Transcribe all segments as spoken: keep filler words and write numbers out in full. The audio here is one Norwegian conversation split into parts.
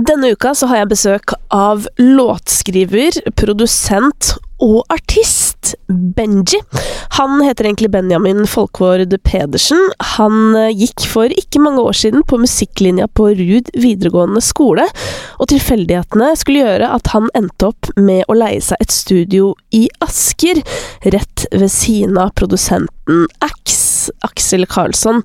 Denne uka så har jeg besøk av låtskriver, produsent og artist Benji. Han heter egentlig Benjamin Folkvord Pedersen. Han gikk for ikke mange år siden på musikklinja på Rud videregående skole, og tilfeldighetene skulle gjøre at han endte opp med å leie seg et studio i Asker, rett ved siden av produsenten Ax, Aksel Karlsson,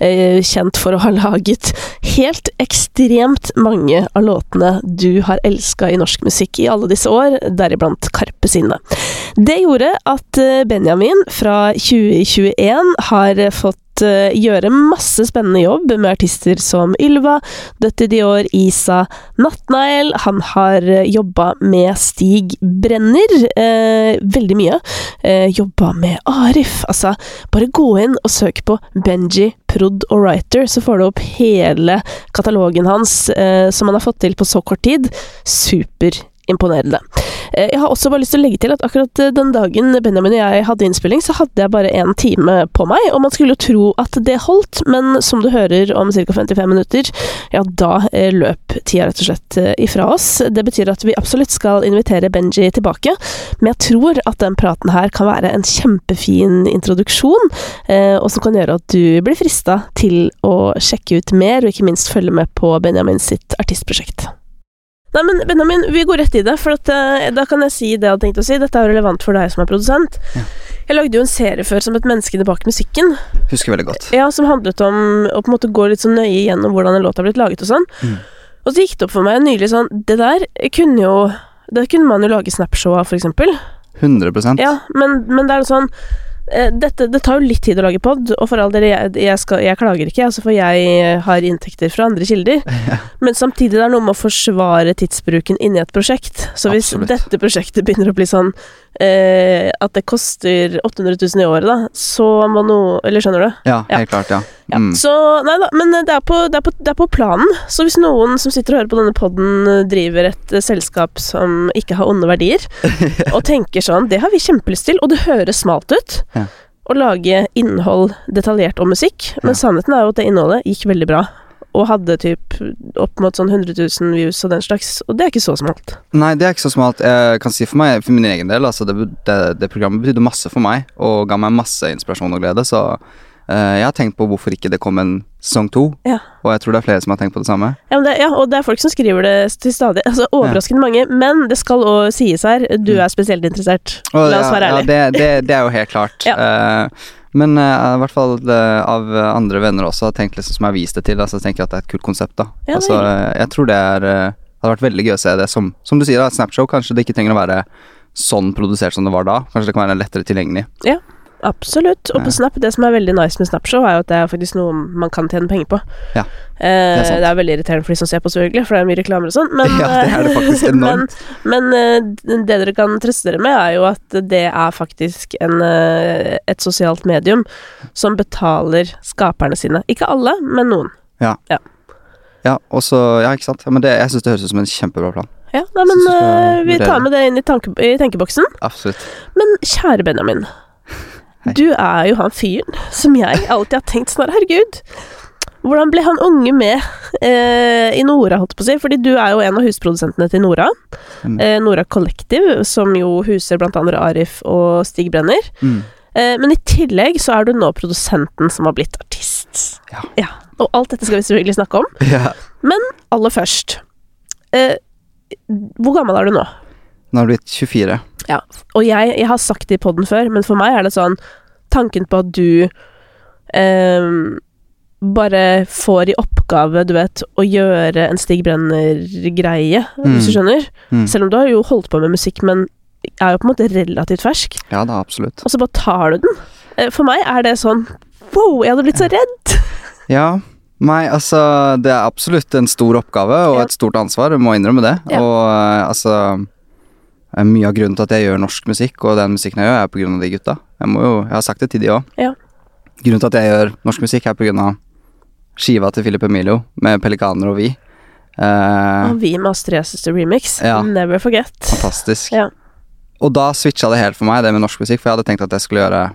kjent for å ha laget helt ekstremt mange av låtene du har elsket i norsk musikk i alle disse år, deriblant Karpe sine. Det gjorde at Benjamin fra tjue tjueen har fått gjøre masse spennende jobb med artister som Ylva, Døtte Dior, Isa, Nattnegl. Han har jobbet med Stig Brenner eh, veldig mye. Eh, jobbet med Arif. Altså, bare gå inn og søk på Benji, prod og writer, så får du opp hele katalogen hans eh, som han har fått til på så kort tid. Super imponerende. Jeg har også bare lyst til å legge til at akkurat den dagen Benjamin og jeg hadde innspilling, så hadde jeg bare en time på meg, og man skulle jo tro at det holdt, men som du hører om ca. femtifem minutter, ja, da løp tida rett og slett ifra oss. Det betyr at vi absolutt skal invitere Benji tilbake, men jeg tror at den praten her kan være en kjempefin introduksjon, og som kan gjøre at du blir fristet til å sjekke ut mer, og ikke minst følge med på Benjamin sitt artistprosjekt. Nei, men Benjamin, vi går rett i det, for at, uh, da kan jeg si det jeg hadde tenkt å si. Dette er relevant for deg som er produsent. Ja. Jeg lagde jo en serie før som et menneske bak musikken. Husker veldig godt. Ja, som handlet om å på en måte gå litt så nøye gjennom hvordan en låt har blitt laget og sånn. Mm. Og så gikk det opp for meg nylig sånn, det der kunne jo, det kunne man jo lage Snapshow av for eksempel. hundre prosent. Ja, men, men det er sånn, Dette, det tar jo litt tid å lage podd, og for all del, jeg, jeg, skal, jeg klager ikke, altså for jeg har inntekter fra andre kilder, ja. Men samtidig det er noe med å forsvare tidsbruken inni et prosjekt, så hvis Absolutt. Dette prosjektet begynner å bli sånn, eh, at det koster åtte hundre tusen i året da, så må noe, eller skjønner du? Ja, helt ja. klart, ja. Mm. ja. Så, nei da, men det er, på, det, er på, det er på planen, så hvis noen som sitter og hører på denne podden driver et selskap som ikke har onde verdier, og tenker sånn, det har vi kjempelyst til, og det høres smalt ut, ja. Å lage innhold detaljert om musikk, men ja. Sannheten er jo at det innholdet gikk veldig bra, og hadde typ opp mot sånn hundre tusen views og den slags, og det er ikke så smalt. Nei, det er ikke så smalt. Jeg kan si for meg, for min egen del, altså det, det, det programmet betydde masse for meg, og ga meg masse inspirasjon og glede, så uh, jeg har tenkt på hvorfor ikke det kom en sesong to, ja. Og jeg tror det er flere som har tenkt på det samme. Ja, men det, ja, og det er folk som skriver det til stadig, altså overraskende ja. Mange, men det skal også sies her, du er spesielt interessert. Og, La oss være ja, ærlig. Ja, det, det, det er jo helt klart. ja. Uh, Men uh, i hvert fall uh, av andre venner også har tenkt liksom, som jeg har vist det til, altså tenker jeg at det er et kult konsept da. Ja, altså, uh, jeg tror det er, uh, hadde vært veldig gøy å se det som, som du sier da, et Snapshow, kanskje det ikke trenger å være sånn produsert som det var da, kanskje det kan være lettere tilgjengelig. Ja, absolutt, og på Snap, det som er veldig nice med Snapshow er jo at det er faktisk noe man kan tjene penger på. Ja, det er sant. Eh, det er veldig irriterende for de som ser på selvfølgelig, for det er mye reklamer og sånn, men, ja, det er det faktisk enormt. men, men det dere kan trøste dere med er jo at det er faktisk en, et sosialt medium som betaler skaperne sine. Ikke alle, men noen. Ja, ja, ja og så, ja, ikke sant, ja, men det, jeg synes det høres ut som en kjempebra plan. Ja, nei, men uh, vi tar med det inn i, tanke, i tenkeboksen. Absolutt. Men kjære Benjamin, du er jo han fyren som jeg alltid har tenkt sånn, herregud, hvordan ble han unge med eh, i Nora, holdt på å si? Fordi du er jo en av husprodusentene til Nora. Mm. Eh, Nora Collective, som jo huser blant andre Arif og Stig Brenner. Mm. Eh, men i tillegg så er du nå produsenten som har blitt artist. Ja. Ja. Og alt dette skal vi selvfølgelig snakke om. Ja. Men aller først, eh, hvor gammel er du nå? Nå har du blitt tjuefire. Ja, og jeg, jeg har sagt det i podden før, men for meg er det sånn, tanken på at du eh, bare får i oppgave, du vet, å gjøre en Stig Brenner-greie, mm. hvis du skjønner. Mm. Selv om du har jo holdt på med musikk, men er jo på en måte relativt fersk. Ja, da, absolutt. Og så bare tar du den. For meg er det sånn, wow, jeg hadde blitt så redd. Ja, nei, altså, det er absolutt en stor oppgave, og ja. Et stort ansvar, jeg må innrømme det. Ja. Og altså, mye av grunnen til at jeg gjør norsk musikk, og den musikken jeg gjør, er på grunn av de gutta. Jeg må jo, jeg har sagt det til de også. Ja. Grunnen til at jeg gjør norsk musikk er på grunn av skiva til Philip Emilio, med Pelikaner og Vi. Uh, og Vi med Astrid S Remix, ja. Never Forget. Fantastisk. Ja. Og da switcha det helt for meg, det med norsk musikk, for jeg hadde tenkt at jeg skulle gjøre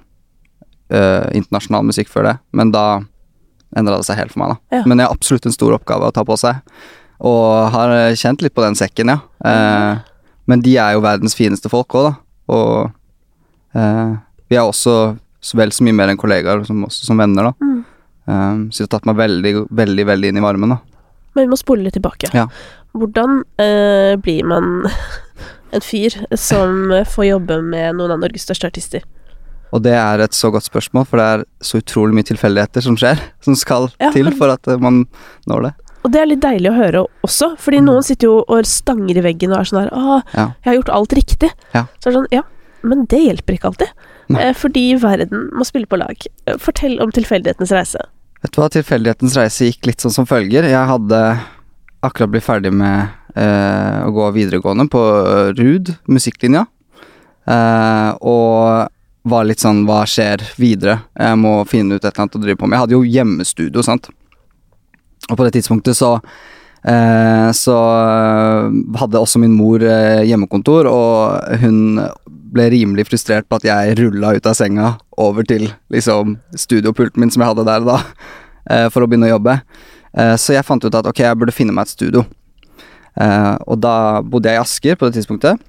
uh, internasjonal musikk før det, men da endret det seg helt for meg da. Ja. Men det er absolutt en stor oppgave å ta på seg. Og har kjent litt på den sekken, ja. Eh, men de er jo verdens fineste folk også, da. Og eh, vi er også vel så mye mer enn kollegaer, som, også som venner, da. Mm. Eh, så det har tatt meg veldig, veldig, veldig inn i varmen, da. Men vi må spole litt tilbake. Ja. Hvordan eh, blir man en fyr som får jobbe med noen av Norges største artister? Og det er et så godt spørsmål, for det er så utrolig mye tilfeldigheter som skjer, som skal ja, til for at man når det. Og det er litt deilig å høre også, fordi mm. noen sitter jo og stanger i veggen og er sånn her, åh, ja. jeg har gjort alt riktig. Ja. Så er det sånn, ja, men det hjelper ikke alltid. Eh, fordi verden må spille på lag. Fortell om tilfeldighetens reise. Vet du hva, tilfeldighetens reise gikk litt sånn som følger. Jeg hadde akkurat blitt ferdig med eh, å gå videregående på Rud, musikklinja. Eh, og var litt sånn, hva skjer videre? Jeg må finne ut et eller annet å drive på med. Jeg hadde jo hjemmestudio, sant? Og på det tidspunktet så eh, så hadde også min mor eh, hjemmekontor, og hun ble rimelig frustrert på at jeg rullet ut av senga over til liksom studiopulten min som jeg hadde der da, eh, for å begynne å jobbe. Eh, så jeg fant ut at ok, jeg burde finne meg et studio. Eh, og da bodde jeg i Asker på det tidspunktet.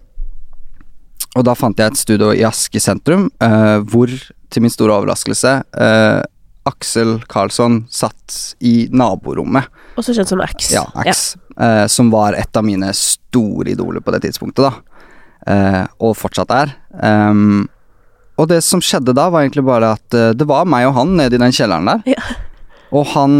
Og da fant jeg et studio i Asker sentrum, eh, hvor, til min store overraskelse, eh, Aksel Karlsson satt i naborommet. Også kjent som Ax. Ja, Ax. Ja. Eh, som var et av mine store idoler på det tidspunktet, da. Eh, og fortsatt er. Um, og det som skjedde da, var egentlig bare at uh, det var meg og han nede i den kjelleren der. Ja. Og han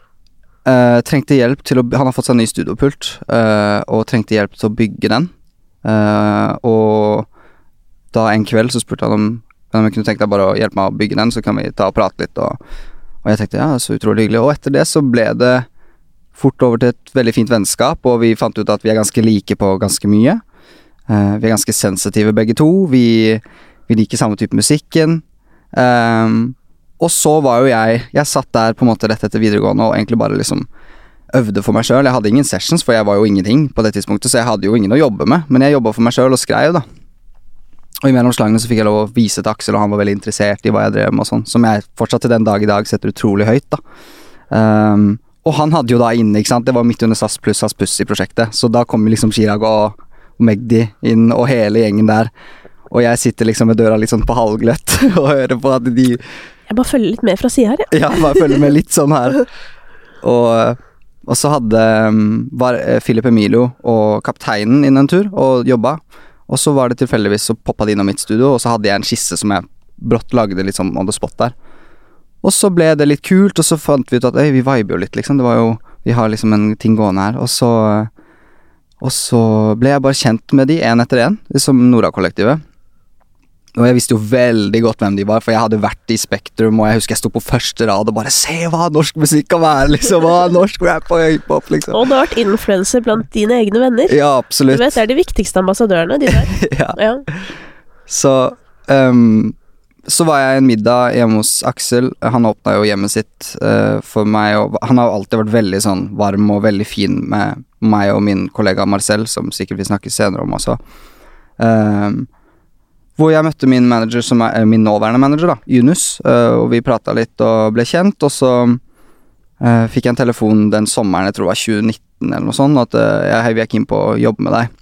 uh, trengte hjelp til å Han har fått seg en ny studiopult, uh, og trengte hjelp til å bygge den. Uh, og da en kveld så spurte han om om jeg kunne tenke deg bare å hjelpe meg å bygge den, så kan vi ta og prate litt. Og, og jeg tenkte, ja, så utrolig hyggelig. Og etter det så ble det fort over til et veldig fint vennskap, og vi fant ut at vi er ganske like på ganske mye. Uh, vi er ganske sensitive begge to. Vi, vi liker samme type musikken. Um, og så var jo jeg Jeg satt der på en måte rett etter videregående og egentlig bare liksom øvde for meg selv. Jeg hadde ingen sessions, for jeg var jo ingenting på det tidspunktet, så jeg hadde jo ingen å jobbe med. Men jeg jobbet for meg selv og skrev, da. Og i mellom slagene så fikk jeg lov å vise til Aksel, og han var veldig interessert i hva jeg drev med og sånn, som jeg fortsatt til den dag i dag setter utrolig høyt, da. Um, og han hadde jo da inne, ikke sant, det var midt under SAS pluss SAS Puss i prosjektet, så da kom liksom Chirag og, og Magdi inn, og hele gjengen der, og jeg sitter liksom med døra litt sånn på halvgløtt, og hører på at de... Jeg bare følger litt med fra siden her, ja. Ja, bare følger med litt sånn her. Og, og så hadde, var Philip Emilio og kapteinen inn en tur, og jobba. Og så var det tilfeldigvis så poppet de inn i mitt studio, og så hadde jeg en skisse som jeg brått lagde litt sånn on the spot der. Og så ble det litt kult, og så fant vi ut at, øy, vi viber jo litt, liksom. Det var jo, vi har liksom en ting gående her. Og så, og så ble jeg bare kjent med de, en etter en, liksom Nora-kollektivet. Og jeg visste jo veldig godt hvem de var, for jeg hadde vært i Spektrum, og jeg husker jeg stod på første rad og bare, se hva norsk musikk kan være, liksom, hva norsk rap og hiphop, liksom. Og du har vært influencer blant dine egne venner. Ja, absolutt. Du vet, det er de viktigste ambassadørene, de der. Ja. Ja. Så, um, så var jeg i en middag hjemme hos Aksel. Han åpnet jo hjemmet sitt uh, for meg, og han har alltid vært veldig sånn varm og veldig fin med meg og min kollega Marcel, som sikkert vi snakker senere om også. Um, Hvor jeg møtte min manager, som er min nåværende manager, da, Yunus, uh, og vi pratet litt og ble kjent, og så uh, fikk jeg en telefon den sommeren, jeg tror det var tjue nitten eller noe sånt, at uh, jeg hei, vi er keen på å jobbe med deg.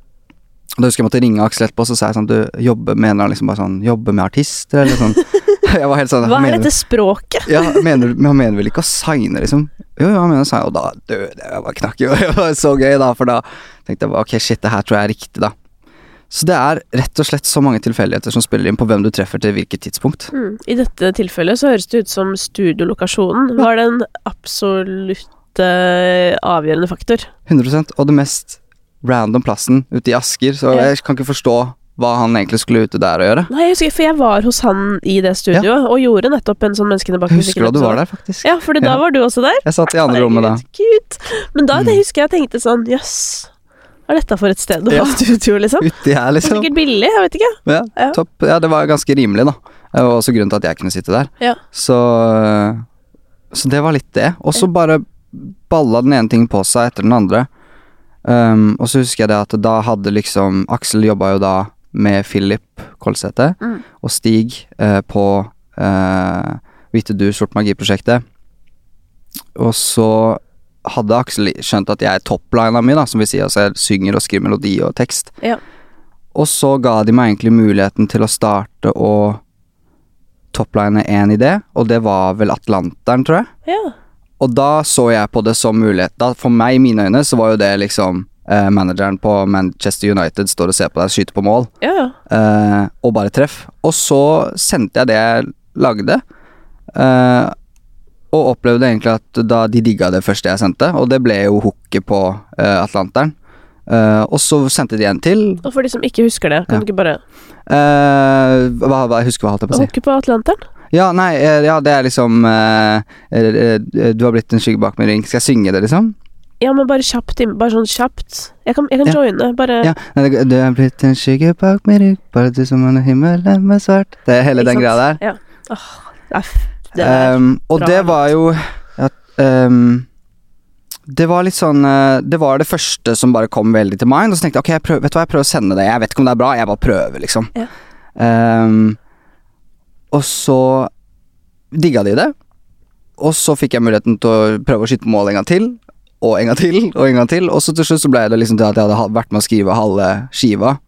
Og da husker jeg måtte ringe Aksel etterpå, så sa jeg sånn, du jobber, mener han liksom bare sånn, jobbe med artister, eller sånn. Jeg var helt sånn, hva er mener, dette språket? Ja, mener, men han mener vel ikke å signe, liksom. Jo, jo, han mener å signe, og da døde jeg, bare knakk jo, det var så gøy da, for da tenkte jeg, ok, shit, det her tror jeg er riktig da. Så det er rett og slett så mange tilfeldigheter som spiller inn på hvem du treffer til hvilket tidspunkt. Mm. I dette tilfellet så høres det ut som studiolokasjonen var den absolutt avgjørende faktor. hundre prosent, og det mest random plassen ute i Asker, så ja. Jeg kan ikke forstå hva han egentlig skulle ute der å gjøre. Nei, jeg husker, for jeg var hos han i det studioet, ja. Og gjorde nettopp en sånn menneskene bak musikken. Husker du at du var der, faktisk? Ja, for da ja. Var du også der. Jeg satt i andre rommet da. Gud. Men da mm. det husker jeg tenkte sånn, jøss, hva er dette for et sted å ha ja. Studio, liksom? Uti her, liksom. Det var sikkert billig, jeg vet ikke. Ja, ja, topp. Ja, det var ganske rimelig, da. Det var også grunnen til at jeg kunne sitte der. Ja. Så, så det var litt det. Og så bare balla den ene ting på seg etter den andre. Um, og så husker jeg det at da hadde liksom Aksel jobbet jo da med Philip Kolsæter mm. og Stig uh, på uh, Hvite du, Sort magi-prosjektet. Og så hadde Aksel skjønt at jeg er topplina mi, da, som vi sier, altså jeg synger og skriver melodi og tekst. Ja. Og så ga de meg egentlig muligheten til å starte og toppline en idé, og det var vel Atlanteren, tror jeg. Ja. Og da så jeg på det som mulighet. Da, for meg, i mine øyne, så var jo det liksom eh, manageren på Manchester United står og ser på deg skyte på mål, Ja, ja. eh, og bare treff. Og så sendte jeg det jeg lagde, eh, og opplevde egentlig at da de digga det første jeg sendte, og det ble jo hooket på uh, Atlanteren. Uh, og så sendte de en til. Og for de som ikke husker det, kan Ja. du ikke bare Uh, hva, hva, jeg husker hva jeg holdt jeg på å si. hooke på Atlanteren? Ja, nei, uh, ja, det er liksom uh, uh, uh, du har blitt en skygge bak min ring. Skal jeg synge det, liksom? Ja, men bare kjapt, bare sånn kjapt. Jeg kan, jeg kan Ja. joine, bare Ja, nei, det, du har blitt en skygge bak min rygg, bare du som er himmelen med svart. Det er hele Ikke den sant? greia der. Ja. Åh, det er, f- det er Um, og bra det låt. var jo at, um, Det var litt sånn uh, Det var det første som bare kom veldig til mind. Og så tenkte jeg ok, jeg prøver, vet du hva, jeg prøver å sende det. Jeg vet ikke om det er bra, jeg bare prøver, liksom. Ja. Um, og så digga de det. Og så fikk jeg muligheten til å prøve å skyte på mål en gang til. Og en gang til, og en gang til. Og så til slutt så ble det liksom til at jeg hadde ha- vært med å skrive halve skiva.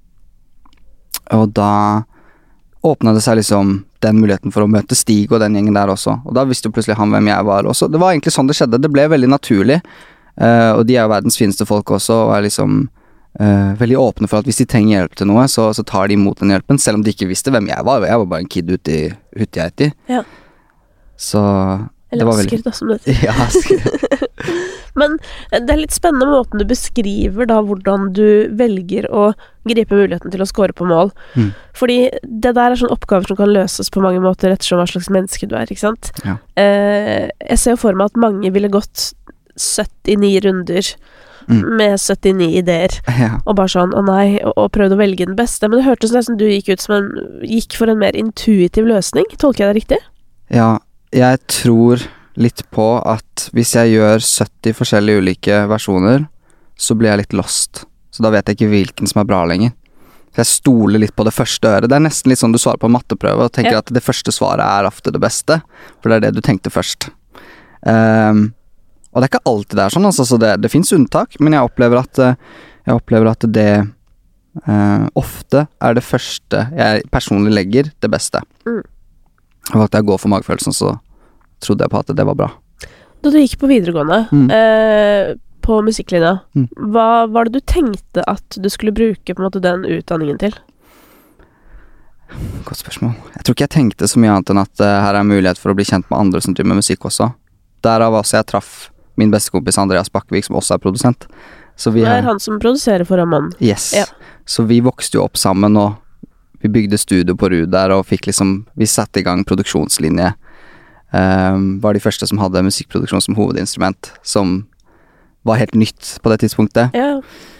Og da åpna det seg liksom den muligheten for å møte Stig og den gjengen der også. Og da visste jo plutselig han hvem jeg var også. Det var egentlig sånn det skjedde. Det ble veldig naturlig. Uh, og de er jo verdens fineste folk også, og er liksom uh, veldig åpne for at hvis de trenger hjelp til noe, så, så tar de imot den hjelpen, selv om de ikke visste hvem jeg var. Jeg var bare en kid ute i Hutjeiti. Ja. Så det Eller var veldig... Asker, da, som det heter. Ja, Asker. Men det er litt spennende måten du beskriver da hvordan du velger å gripe muligheten til å score på mål. Mm. Fordi det der er sånne oppgaver som kan løses på mange måter ettersom hva slags menneske du er, ikke sant? Ja. Eh, jeg ser jo for meg at mange ville gått syttini runder Mm. med syttini ideer, Ja. og bare sånn, å nei, og, og prøvde å velge den beste. Men det hørtes nesten du gikk ut som en, gikk for en mer intuitiv løsning. Tolker jeg det riktig? Ja, jeg tror litt på at hvis jeg gjør sytti forskjellige ulike versjoner, så blir jeg litt lost. Så da vet jeg ikke hvilken som er bra lenger. Så jeg stoler litt på det første øret. Det er nesten litt sånn du svarer på en matteprøve og tenker Ja. at det første svaret er ofte det beste, for det er det du tenkte først. Um, og det er ikke alltid det er sånn, altså, så det, det finnes unntak, men jeg opplever at, eh, jeg opplever at det eh, ofte er det første jeg personlig legger det beste. Mm. Og valgte jeg å gå for magefølelsen, så trodde jeg på at det var bra. Da du gikk på videregående, Mm. eh, på musikklinja, Mm. hva var det du tenkte at du skulle bruke på en måte den utdanningen til? Godt spørsmål. Jeg tror ikke jeg tenkte så mye annet enn at uh, her er mulighet for å bli kjent med andre som driver med musikk også. Derav også jeg traff min bestekompis Andreas Bakkevik, som også er produsent. Så vi Det har, er han som produserer for Ramon. yes. Ja. Så vi vokste jo opp sammen, og vi bygde studio på Rud der, og fikk liksom, vi satte i gang produksjonslinje. Um, var de første som hadde musikkproduksjon som hovedinstrument, som var helt nytt på det tidspunktet. Ja.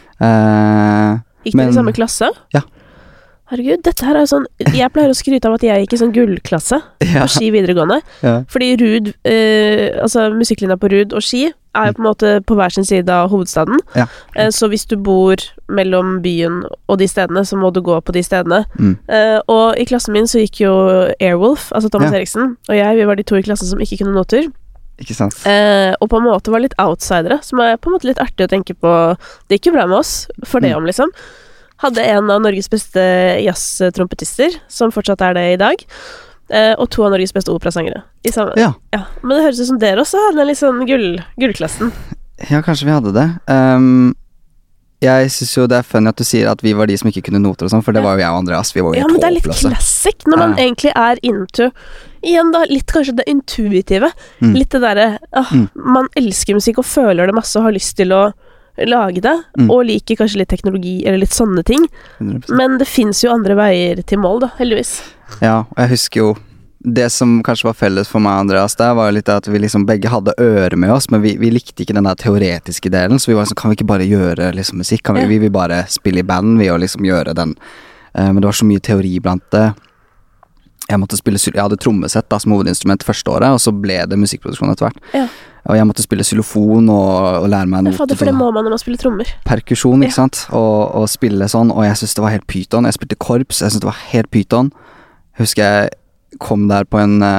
Uh, Gikk dere Men- i samme klasse? Ja. Herregud, dette her er sånn Jeg pleier å skryte av at jeg gikk i sånn gullklasse ja, på Ski videregående. ja. Fordi Rud, eh, altså musikklinja på Rud og Ski er jo på en måte på hver sin side av hovedstaden. Ja. Eh, så hvis du bor mellom byen og de stedene, så må du gå på de stedene. Mm. Eh, og i klassen min så gikk jo Airwolf, altså Thomas Ja. Eriksen, og jeg, vi var de to i klassen som ikke kunne noter. Ikke sant? Eh, og på en måte var litt outsidere, som er på en måte litt artig å tenke på. Det gikk jo bra med oss, for det Mm. om, liksom. Hadde en av Norges beste jazztrompetister, som fortsatt er det i dag. Eh, og to av Norges beste operasangere. I samme, Ja. ja. Men det høres ut som dere også hadde en litt sånn gull, gullklassen. Ja, kanskje vi hadde det. Um, jeg synes jo det er funny at du sier at vi var de som ikke kunne noter og sånn, for det Ja. var jo jeg og Andreas. Vi var jo Ja, men helt det er litt håpløse. classic når man Ja. egentlig er into igjen da, litt kanskje det intuitive. Mm. Litt det derre ah, Mm. Man elsker musikk og føler det masse og har lyst til å lage det, Mm. og liker kanskje litt teknologi eller litt sånne ting. hundre prosent. Men det finnes jo andre veier til mål, da, heldigvis. Ja, og jeg husker jo det som kanskje var felles for meg og Andreas der, var jo litt at vi liksom begge hadde øre med oss, men vi, vi likte ikke den der teoretiske delen, så vi var sånn, kan vi ikke bare gjøre liksom musikk? Kan vi, Ja. vi vil bare spille i band, vi, og liksom gjøre den. Eh, men det var så mye teori blant det. Jeg måtte spille, syl- jeg hadde trommesett da som hovedinstrument første året, og så ble det musikkproduksjon etter hvert. Ja. Og jeg måtte spille xylofon og, og lære meg Ja, noter. fader, for det må man når man spiller trommer. Perkusjon, Ja. ikke sant? Og, og spille sånn, og jeg synes det var helt pyton. Jeg spilte korps, jeg synes det var helt pyton. Jeg husker jeg kom der på en, eh,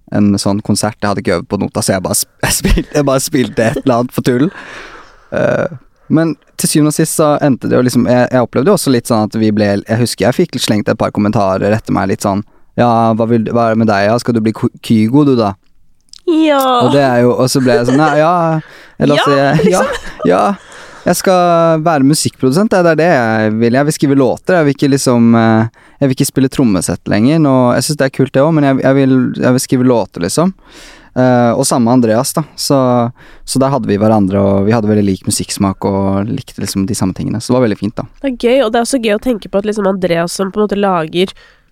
en sånn konsert. Jeg hadde ikke øvd på nota, så jeg bare, jeg spilte, jeg bare spilte et eller annet for tull. Uh, men til syvende og sist så endte det jo liksom, jeg, jeg opplevde jo også litt sånn at vi ble, jeg husker jeg fikk slengt et par kommentarer etter meg litt sånn, ja, hva, vil, hva er det med deg, ja? Skal du bli Kygo du da? Ja. Og det er jo, og så ble jeg sånn, nei, ja, eller altså, ja, jeg, ja, ja, jeg skal være musikkprodusent, det er det jeg vil, jeg vil skrive låter, jeg vil ikke liksom, jeg vil ikke spille trommesett lenger, og jeg synes det er kult det også, men jeg, jeg, vil, jeg vil skrive låter liksom. Uh, og sammen med Andreas da, så, så der hadde vi hverandre, og vi hadde veldig lik musikksmak, og likte liksom de samme tingene, så det var veldig fint da. Det er gøy, og det er også gøy å tenke på at liksom Andreas som på en måte lager,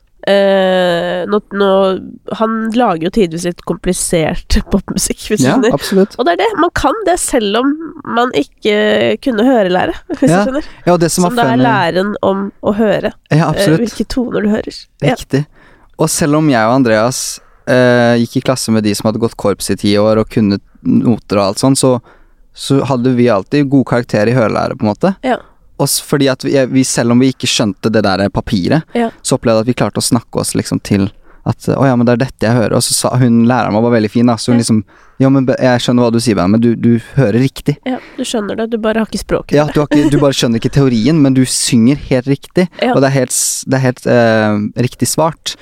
uh, nå, nå, han lager jo tidvis litt komplisert popmusikk, hvis du ja, skjønner. Absolutt. Og det er det, man kan det selv om man ikke kunne hørelære, hvis ja. du skjønner. Ja, og det som, som det er læren om å høre, ja, uh, hvilke toner du hører. Riktig. Ja. Og selv om jeg og Andreas Uh, gikk i klasse med de som hadde gått korps i ti år og kunne noter og alt sånn, så, så hadde vi alltid god karakter i hørelære på en måte. Ja. Og fordi at vi, vi, selv om vi ikke skjønte det der papiret, ja. så opplevde jeg at vi klarte å snakke oss liksom til at, å ja, men det er dette jeg hører, og så sa hun, læreren var veldig fin da, så hun ja. liksom, ja, men jeg skjønner hva du sier, men du, du hører riktig. Ja, du skjønner det, du bare har ikke språket. Ja, du, har ikke, du bare skjønner ikke teorien, men du synger helt riktig, ja. og det er helt, det er helt uh, riktig svart.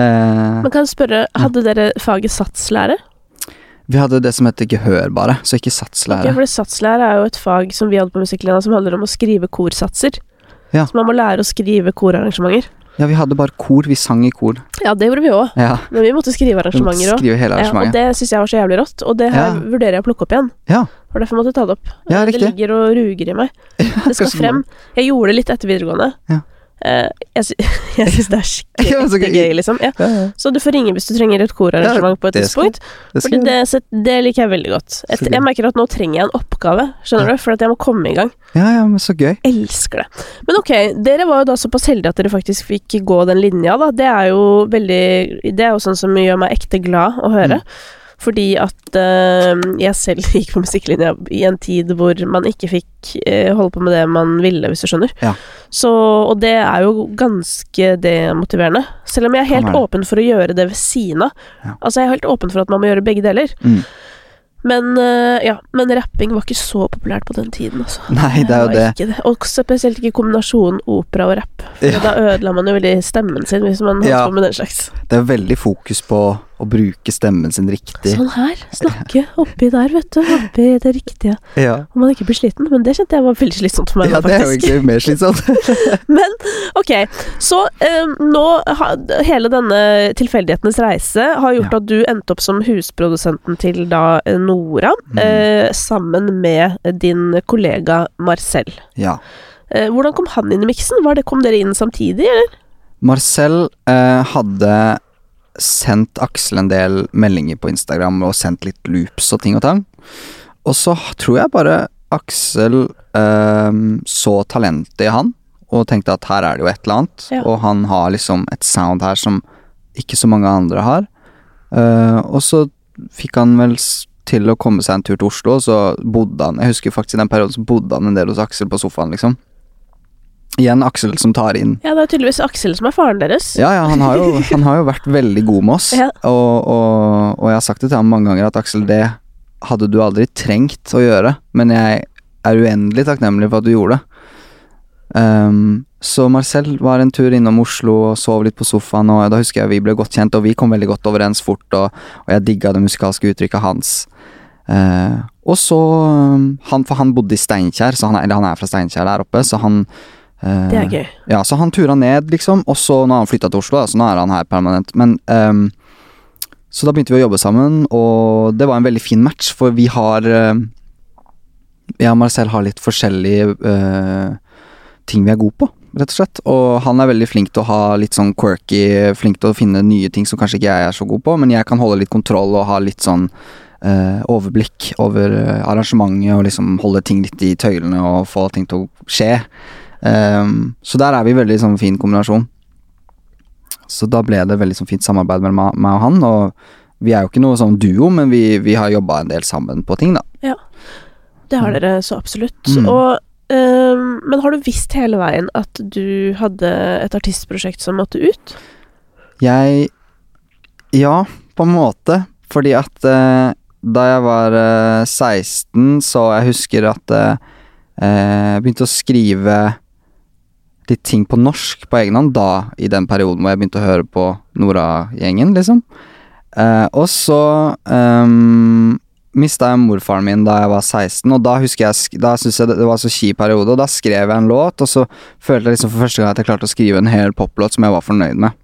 Uh, Man kan spørre, hadde dere faget satslære? Vi hadde det som heter gehør bare, så ikke satslære. Ok, for satslære er jo et fag som vi hadde på musikklinja som handler om å skrive korsatser. Ja. Så man må lære å skrive korarrangementer. Ja, vi hadde bare kor, vi sang i kor. Ja, det gjorde vi også. Ja. Men vi måtte skrive arrangementer også. Skrive hele arrangementet. Ja, og det synes jeg var så jævlig rått, og det her ja. vurderer jeg å plukke opp igjen. Ja. For derfor måtte jeg ta det opp. Ja, det ligger og ruger i meg. Ja, det skal frem. Jeg gjorde det litt etter videregående. Ja. Uh, jeg, sy jeg synes det er skikkelig ja, gøy, gøy liksom ja. Ja, ja. Så du får ringe hvis du trenger et korarrangement ja, på et tidspunkt. Fordi det, det liker jeg veldig godt. Et, jeg merker at nå trenger jeg en oppgave, skjønner ja. du? For at jeg må komme i gang. Ja, ja, men så gøy. Elsker det. Men ok, dere var jo da såpass heldige at dere faktisk fikk gå den linja da. Det er jo veldig, det er jo sånn som gjør meg ekte glad å høre. Mm. Fordi at uh, jeg selv gikk på musikklinja i en tid hvor man ikke fikk uh, holde på med det man ville, hvis du skjønner. Ja. Så, og det er jo ganske demotiverende. Selv om jeg er helt åpen for å gjøre det ved siden av. Ja. Altså jeg er helt åpen for at man må gjøre begge deler. Mm. Men, uh, ja, men rapping var ikke så populært på den tiden, altså. Nei, det er jo det. det. Og spesielt ikke kombinasjonen opera og rapp. For ja. da ødela man jo veldig stemmen sin hvis man holdt ja. på med den slags. Det er veldig fokus på å bruke stemmen sin riktig. Sånn her, snakke oppi der, vet du, oppi det riktige. Ja. Om man ikke blir sliten, men det kjente jeg var veldig slitsomt for meg. Ja, det er jo ikke mer slitsomt. Men, ok, så um, nå, ha, hele denne tilfeldighetens reise har gjort ja. at du endte opp som husprodusenten til da Nora, mm. uh, sammen med din kollega Marcel. Ja. Uh, hvordan kom han inn i miksen? Var det, kom dere inn samtidig, eller? Marcel uh, hadde sendt Aksel en del meldinger på Instagram og sendt litt loops og ting og tang. Og så tror jeg bare Aksel um, så talentet i han og tenkte at her er det jo et eller annet, ja. og han har liksom et sound her som ikke så mange andre har. Uh, og så fikk han vel til å komme seg en tur til Oslo, og så bodde han, jeg husker faktisk i den perioden så bodde han en del hos Aksel på sofaen liksom. Igjen Aksel som tar inn. Ja, det er tydeligvis Aksel som er faren deres. Ja, ja, han har jo, han har jo vært veldig god med oss. Ja. Og, og, og jeg har sagt det til ham mange ganger at Aksel, det hadde du aldri trengt å gjøre, men jeg er uendelig takknemlig for at du gjorde det. Um, så Marcel var en tur innom Oslo og sov litt på sofaen, og da husker jeg vi ble godt kjent, og vi kom veldig godt overens fort, og, og jeg digget det musikalske uttrykket hans. Uh, og så, han, for han bodde i Steinkjer, så han er, eller han er fra Steinkjer der oppe, så han Uh, det er gøy. Ja, så han turet ned liksom, og så nå har han flyttet til Oslo, da, så nå er han her permanent. Men um, så da begynte vi å jobbe sammen, og det var en veldig fin match, for vi har uh, jeg og Marcel har litt forskjellige uh, ting vi er gode på, rett og slett. Og han er veldig flink til å ha litt sånn quirky, flink til å finne nye ting som kanskje ikke jeg er så god på, men jeg kan holde litt kontroll og ha litt sånn uh, overblikk over uh, arrangementet, og liksom holde ting litt i tøylene og få ting til å skje. Um, så der er vi veldig sånn fin kombinasjon. Så da ble det veldig sånn fint samarbeid med meg og han, og vi er jo ikke noe sånn duo, men vi, vi har jobbet en del sammen på ting da. Ja, det har dere så absolutt. Mm. Og, um, men har du visst hele veien at du hadde et artistprosjekt som måtte ut? Jeg, ja, på en måte, fordi at uh, da jeg var uh, seksten, så jeg husker at uh, jeg begynte å skrive litt ting på norsk på egen hånd, da i den perioden hvor jeg begynte å høre på Nora-gjengen, liksom. Uh, og så um, mistet jeg morfaren min da jeg var seksten, og da husker jeg, da synes jeg det, det var så kjip periode, og da skrev jeg en låt, og så følte jeg liksom for første gang at jeg klarte å skrive en hel poplåt som jeg var fornøyd med.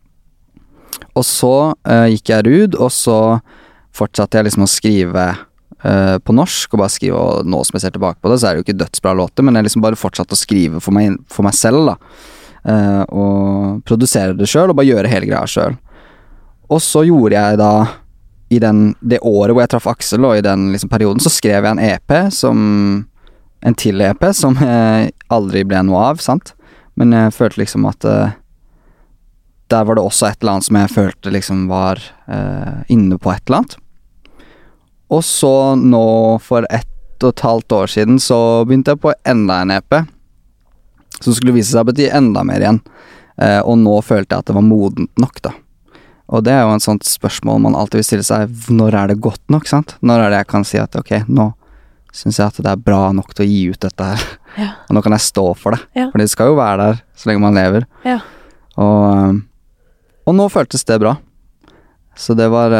Og så uh, gikk jeg rud, og så fortsatte jeg liksom å skrive uh, på norsk, og bare skrive, og nå som jeg ser tilbake på det, så er det jo ikke dødsbra låter, men jeg liksom bare fortsatte å skrive for meg, for meg selv da, uh, og produsere det selv, og bare gjøre hele greia selv. Og så gjorde jeg da, i den, det året hvor jeg traff Aksel, og i den liksom, perioden, så skrev jeg en E P, som, en til E P, som eh, aldri ble noe av, sant? Men jeg følte liksom at eh, der var det også et eller annet som jeg følte liksom var eh, inne på et eller annet. Og så nå, for ett og et halvt år siden, så begynte jeg på enda en E P, som skulle vise seg å bety enda mer igjen. Eh, og nå følte jeg at det var modent nok da. Og det er jo en sånt spørsmål man alltid vil stille seg, når er det godt nok, sant? Når er det jeg kan si at, ok, nå synes jeg at det er bra nok til å gi ut dette her. Ja. Og nå kan jeg stå for det. Ja. For det skal jo være der, så lenge man lever. Ja. Og, og nå føltes det bra. Så det var,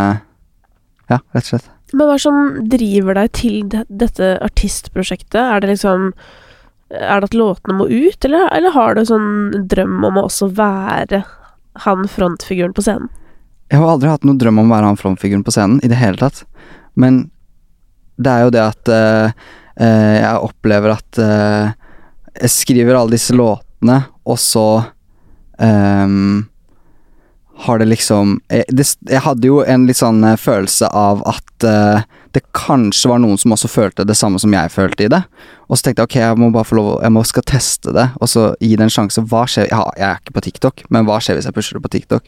ja, rett og slett. Men hva er som driver deg til det, dette artistprosjektet? Er det liksom, er det at låtene må ut, eller, eller har du sånn drøm om å også være han frontfiguren på scenen? Jeg har aldri hatt noen drøm om å være han frontfiguren på scenen i det hele tatt. Men det er jo det at uh, uh, jeg opplever at uh, jeg skriver alle disse låtene, og så um, har det liksom jeg, det, jeg hadde jo en litt sånn uh, følelse av at uh, det kanskje var noen som også følte det samme som jeg følte i det. Og så tenkte jeg, ok, jeg må bare få lov, jeg må skal teste det, og så gi det en sjanse. Hva skjer, ja, jeg er ikke på TikTok, men hva skjer hvis jeg pusher det på TikTok?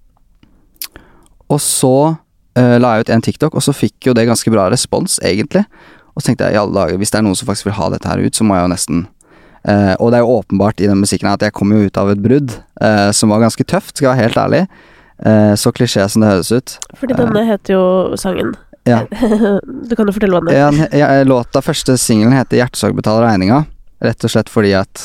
Og så uh, la jeg ut en TikTok, og så fikk jo det ganske bra respons, egentlig. Og så tenkte jeg, i alle dager, hvis det er noen som faktisk vil ha dette her ut, så må jeg jo nesten... Uh, og det er jo åpenbart i den musikken at jeg kom jo ut av et brudd, uh, som var ganske tøft, skal jeg være helt ærlig. Uh, så klisjé som det høres ut. Fordi denne uh, heter jo sangen. Ja. Du kan jo fortelle hva den heter. Ja, ja, låta, første singlen heter Hjertesorg betaler regninga, rett og slett fordi at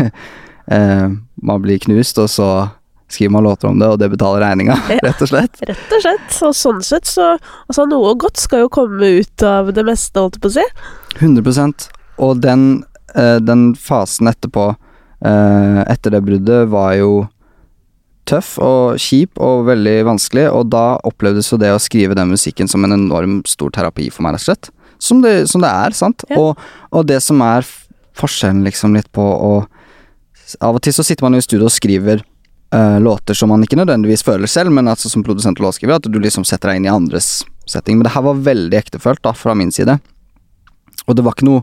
uh, man blir knust, og så skriver man låter om det, og det betaler regninga, ja, rett og slett. Rett og slett, og sånn sett så, altså noe godt skal jo komme ut av det meste, holdt jeg på å si. hundre prosent, og den Uh, den fasen etterpå, uh, etter det bruddet, var jo tøff og kjip og veldig vanskelig, og da opplevdes jo det å skrive den musikken som en enorm stor terapi for meg, rett og slett. Som det, som det er, sant? Ja. Og, og det som er forskjellen liksom litt på å... Av og til så sitter man jo i studio og skriver uh, låter som man ikke nødvendigvis føler selv, men altså som produsent og låtskriver, at du liksom setter deg inn i andres setting. Men det her var veldig ektefølt da, fra min side. Og det var ikke noe...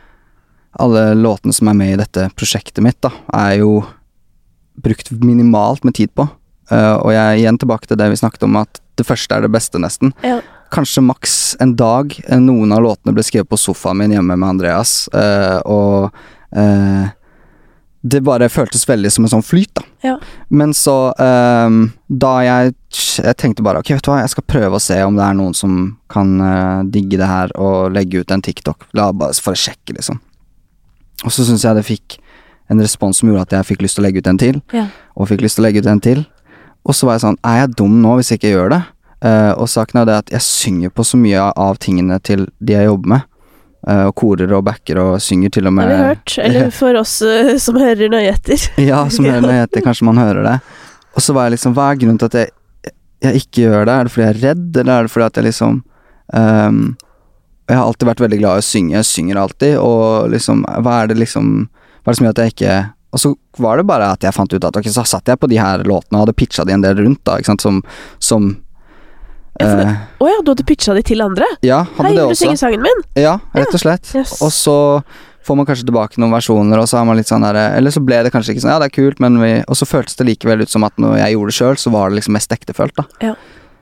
Alle låtene som er med i dette prosjektet mitt da, er jo brukt minimalt med tid på. Uh, og jeg er igjen tilbake til det vi snakket om, at det første er det beste nesten. Ja. Kanskje maks en dag, noen av låtene ble skrevet på sofaen min hjemme med Andreas, uh, og uh, det bare føltes veldig som en sånn flyt da. Ja. Men så, um, da jeg, jeg tenkte bare, ok, vet du hva, jeg skal prøve å se om det er noen som kan uh, digge det her, og legge ut en TikTok, la bare for å sjekke liksom. Og så synes jeg det fikk en respons som gjorde at jeg fikk lyst til å legge ut en til, ja. Og fikk lyst til å legge ut en til. Og så var jeg sånn, er jeg dum nå hvis jeg ikke gjør det? Uh, og saken er det at jeg synger på så mye av tingene til de jeg jobber med, uh, og korer og backer og synger til og med... Har vi hørt, eller for oss uh, som hører nøye etter. Ja, som hører nøye etter, kanskje man hører det. Og så var jeg liksom, hva er grunnen til at jeg, jeg ikke gjør det? Er det fordi jeg er redd, eller er det fordi at jeg liksom... Um, Jeg har alltid vært veldig glad i å synge, jeg synger alltid, og liksom, hva er det liksom, hva er det som gjør at jeg ikke, og så var det bare at jeg fant ut at, ok, så satt jeg på de her låtene, og hadde pitchet de en del rundt da, ikke sant, som, som, ja, det, uh, å ja, du hadde pitchet de til andre? Ja, hadde Hei, det også. Hei, du synger sangen min? Ja, rett og slett, ja. Yes. Og så får man kanskje tilbake noen versjoner, og så har man litt sånn der, eller så ble det kanskje ikke sånn, ja, det er kult, men vi, og så føltes det likevel ut som at når jeg gjorde det selv, så var det liksom mest ektefølt da. Ja.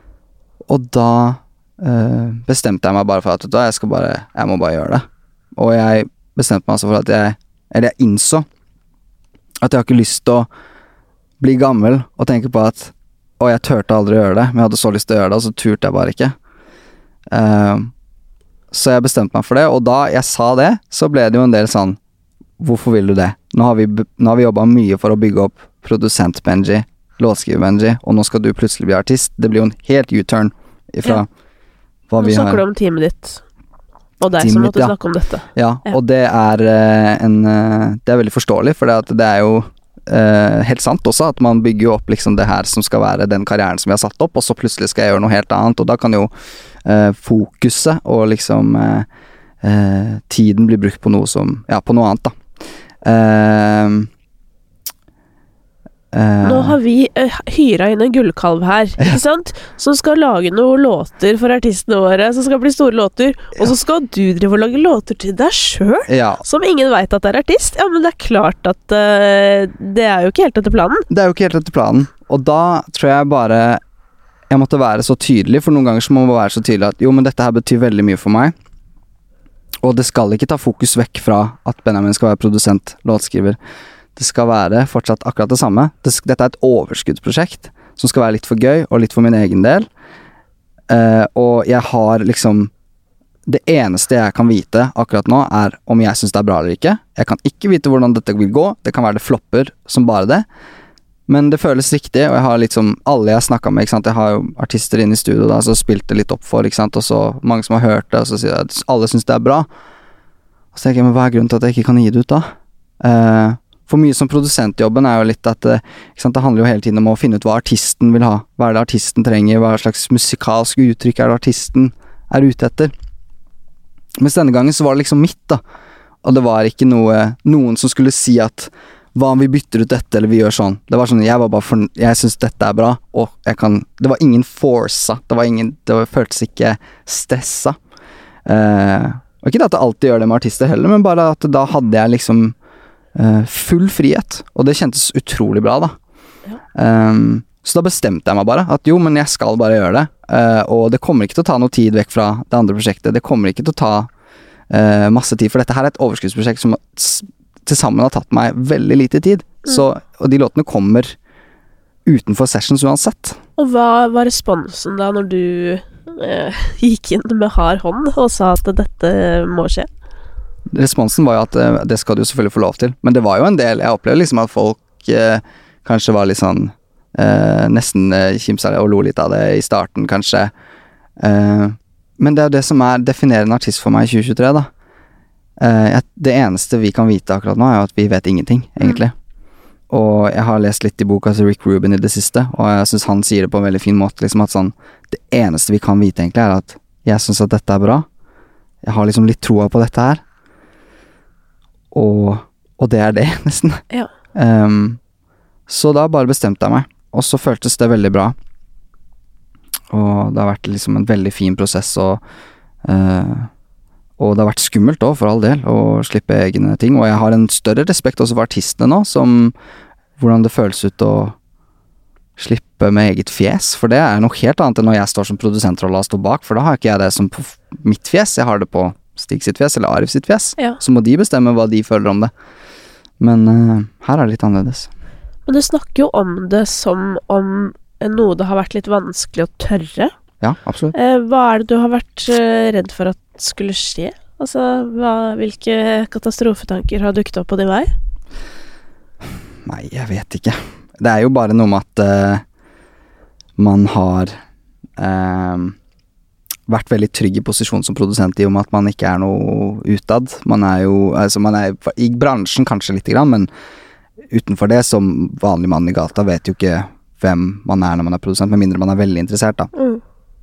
Og da... Uh, bestemte jeg meg bare for at da, jeg skal bare, jeg må bare gjøre det. Og jeg bestemte meg altså for at jeg, eller jeg innså at jeg har ikke lyst til å bli gammel og tenke på at og jeg turte aldri å gjøre det, men jeg hadde så lyst til å gjøre det, og så turte jeg bare ikke. Uh, så jeg bestemte meg for det, og da jeg sa det, så ble det jo en del sånn, hvorfor vil du det? Nå har vi, nå har vi jobbet mye for å bygge opp produsent Benji, låtskriver Benji, og nå skal du plutselig bli artist. Det blir jo en helt U-turn ifra ja. hva vi har. Nå snakker du om teamet ditt, og deg som måtte ja. snakke om dette. Ja, ja. og det er uh, en, uh, det er veldig forståelig, for det, at det er jo Uh, helt sant også, at man bygger jo opp liksom det her som skal være den karrieren som vi har satt opp, og så plutselig skal jeg gjøre noe helt annet, og da kan jo uh, fokuset og liksom uh, uh, tiden bli brukt på noe som, ja, på noe annet da. Uh, uh, Nå har vi uh, hyret inn en gullkalv her, ikke ja. sant? Som skal lage noen låter for artistene våre, som skal bli store låter, og så skal du drive og lage låter til deg selv, ja. som ingen vet at er artist. Ja, men det er klart at uh, det er jo ikke helt etter planen. Det er jo ikke helt etter planen, og da tror jeg bare jeg måtte være så tydelig, for noen ganger så må man være så tydelig at jo, men dette her betyr veldig mye for meg, og det skal ikke ta fokus vekk fra at Benjamin skal være produsent, låtskriver. Det skal være fortsatt akkurat det samme. Det, dette er et overskuddsprosjekt som skal være litt for gøy og litt for min egen del. Uh, og jeg har liksom det eneste jeg kan vite akkurat nå er om jeg synes det er bra eller ikke. Jeg kan ikke vite hvordan dette vil gå. Det kan være det flopper som bare det. Men det føles riktig, og jeg har liksom alle jeg snakket med, ikke sant? Jeg har jo artister inne i studio da, så spilte litt opp for, ikke sant? Og så mange som har hørt det, og så sier jeg at alle synes det er bra. Og så tenker jeg, men hva er grunnen til at jeg ikke kan gi det ut da? Uh, For mye som produsentjobben er jo litt at ikke sant, det handler jo hele tiden om å finne ut hva artisten vil ha. Hva er det artisten trenger? Hva slags musikalsk uttrykk er det artisten er ute etter? Mens denne gangen så var det liksom mitt da. Og det var ikke noe, noen som skulle si at hva om vi bytter ut dette, eller vi gjør sånn. Det var sånn, jeg var bare for, jeg synes dette er bra, og jeg kan, det var ingen forsa. Det var ingen, det var, føltes ikke stressa. Uh, og ikke det at jeg alltid gjør det med artister heller, men bare at da hadde jeg liksom Uh, full frihet, og det kjentes utrolig bra da. Ja. Um, så da bestemte jeg meg bare at jo, men jeg skal bare gjøre det, uh, og det kommer ikke til å ta noe tid vekk fra det andre prosjektet. Det kommer ikke til å ta uh, masse tid, for dette her er et overskuddsprosjekt som til sammen har tatt meg veldig lite tid. Mm. Så, og de låtene kommer utenfor sessions uansett. Og hva var responsen da når du uh, gikk inn med hard hånd og sa at dette må skje? Responsen var jo at uh, det skal du selvfølgelig få lov til, men det var jo en del, jeg opplevde liksom at folk uh, kanskje var litt sånn uh, nesten uh, kimsa og lo litt av det i starten kanskje, uh, men det er jo det som er definerende artist for meg i tjue tjuetre da. Uh, jeg, det eneste vi kan vite akkurat nå er jo at vi vet ingenting egentlig, mm. og jeg har lest litt i boka til Rick Rubin i det siste, og jeg synes han sier det på en veldig fin måte, liksom at sånn, det eneste vi kan vite egentlig er at jeg synes at dette er bra, jeg har liksom litt troa på dette her, Og, og det er det, nesten. Ja. Um, så da bare bestemte jeg meg, og så føltes det veldig bra. Og det har vært liksom en veldig fin prosess, og, uh, og det har vært skummelt også, for all del, å slippe egne ting. Og jeg har en større respekt også for artistene nå, som hvordan det føles ut å slippe med eget fjes, for det er noe helt annet enn når jeg står som produsentrolle og står bak, for da har ikke jeg det som på mitt fjes, jeg har det på Stig sitt fjes, eller Arif sitt fjes. Ja. Så må de bestemme hva de føler om det. Men uh, her er det litt annerledes. Men du snakker jo om det som om noe det har vært litt vanskelig å tørre. Ja, absolutt. Eh, hva er det du har vært uh, redd for at skulle skje? Altså, hva, hvilke katastrofetanker har dukket opp på din vei? Nei, jeg vet ikke. Det er jo bare noe med at uh, man har... Uh, vært veldig trygg i posisjon som produsent i om at man ikke er noe utad. Man er jo, altså man er i bransjen kanskje litt grann, men utenfor det som vanlig mann i gata vet jo ikke hvem man er når man er produsent, med mindre man er veldig interessert da. Mm.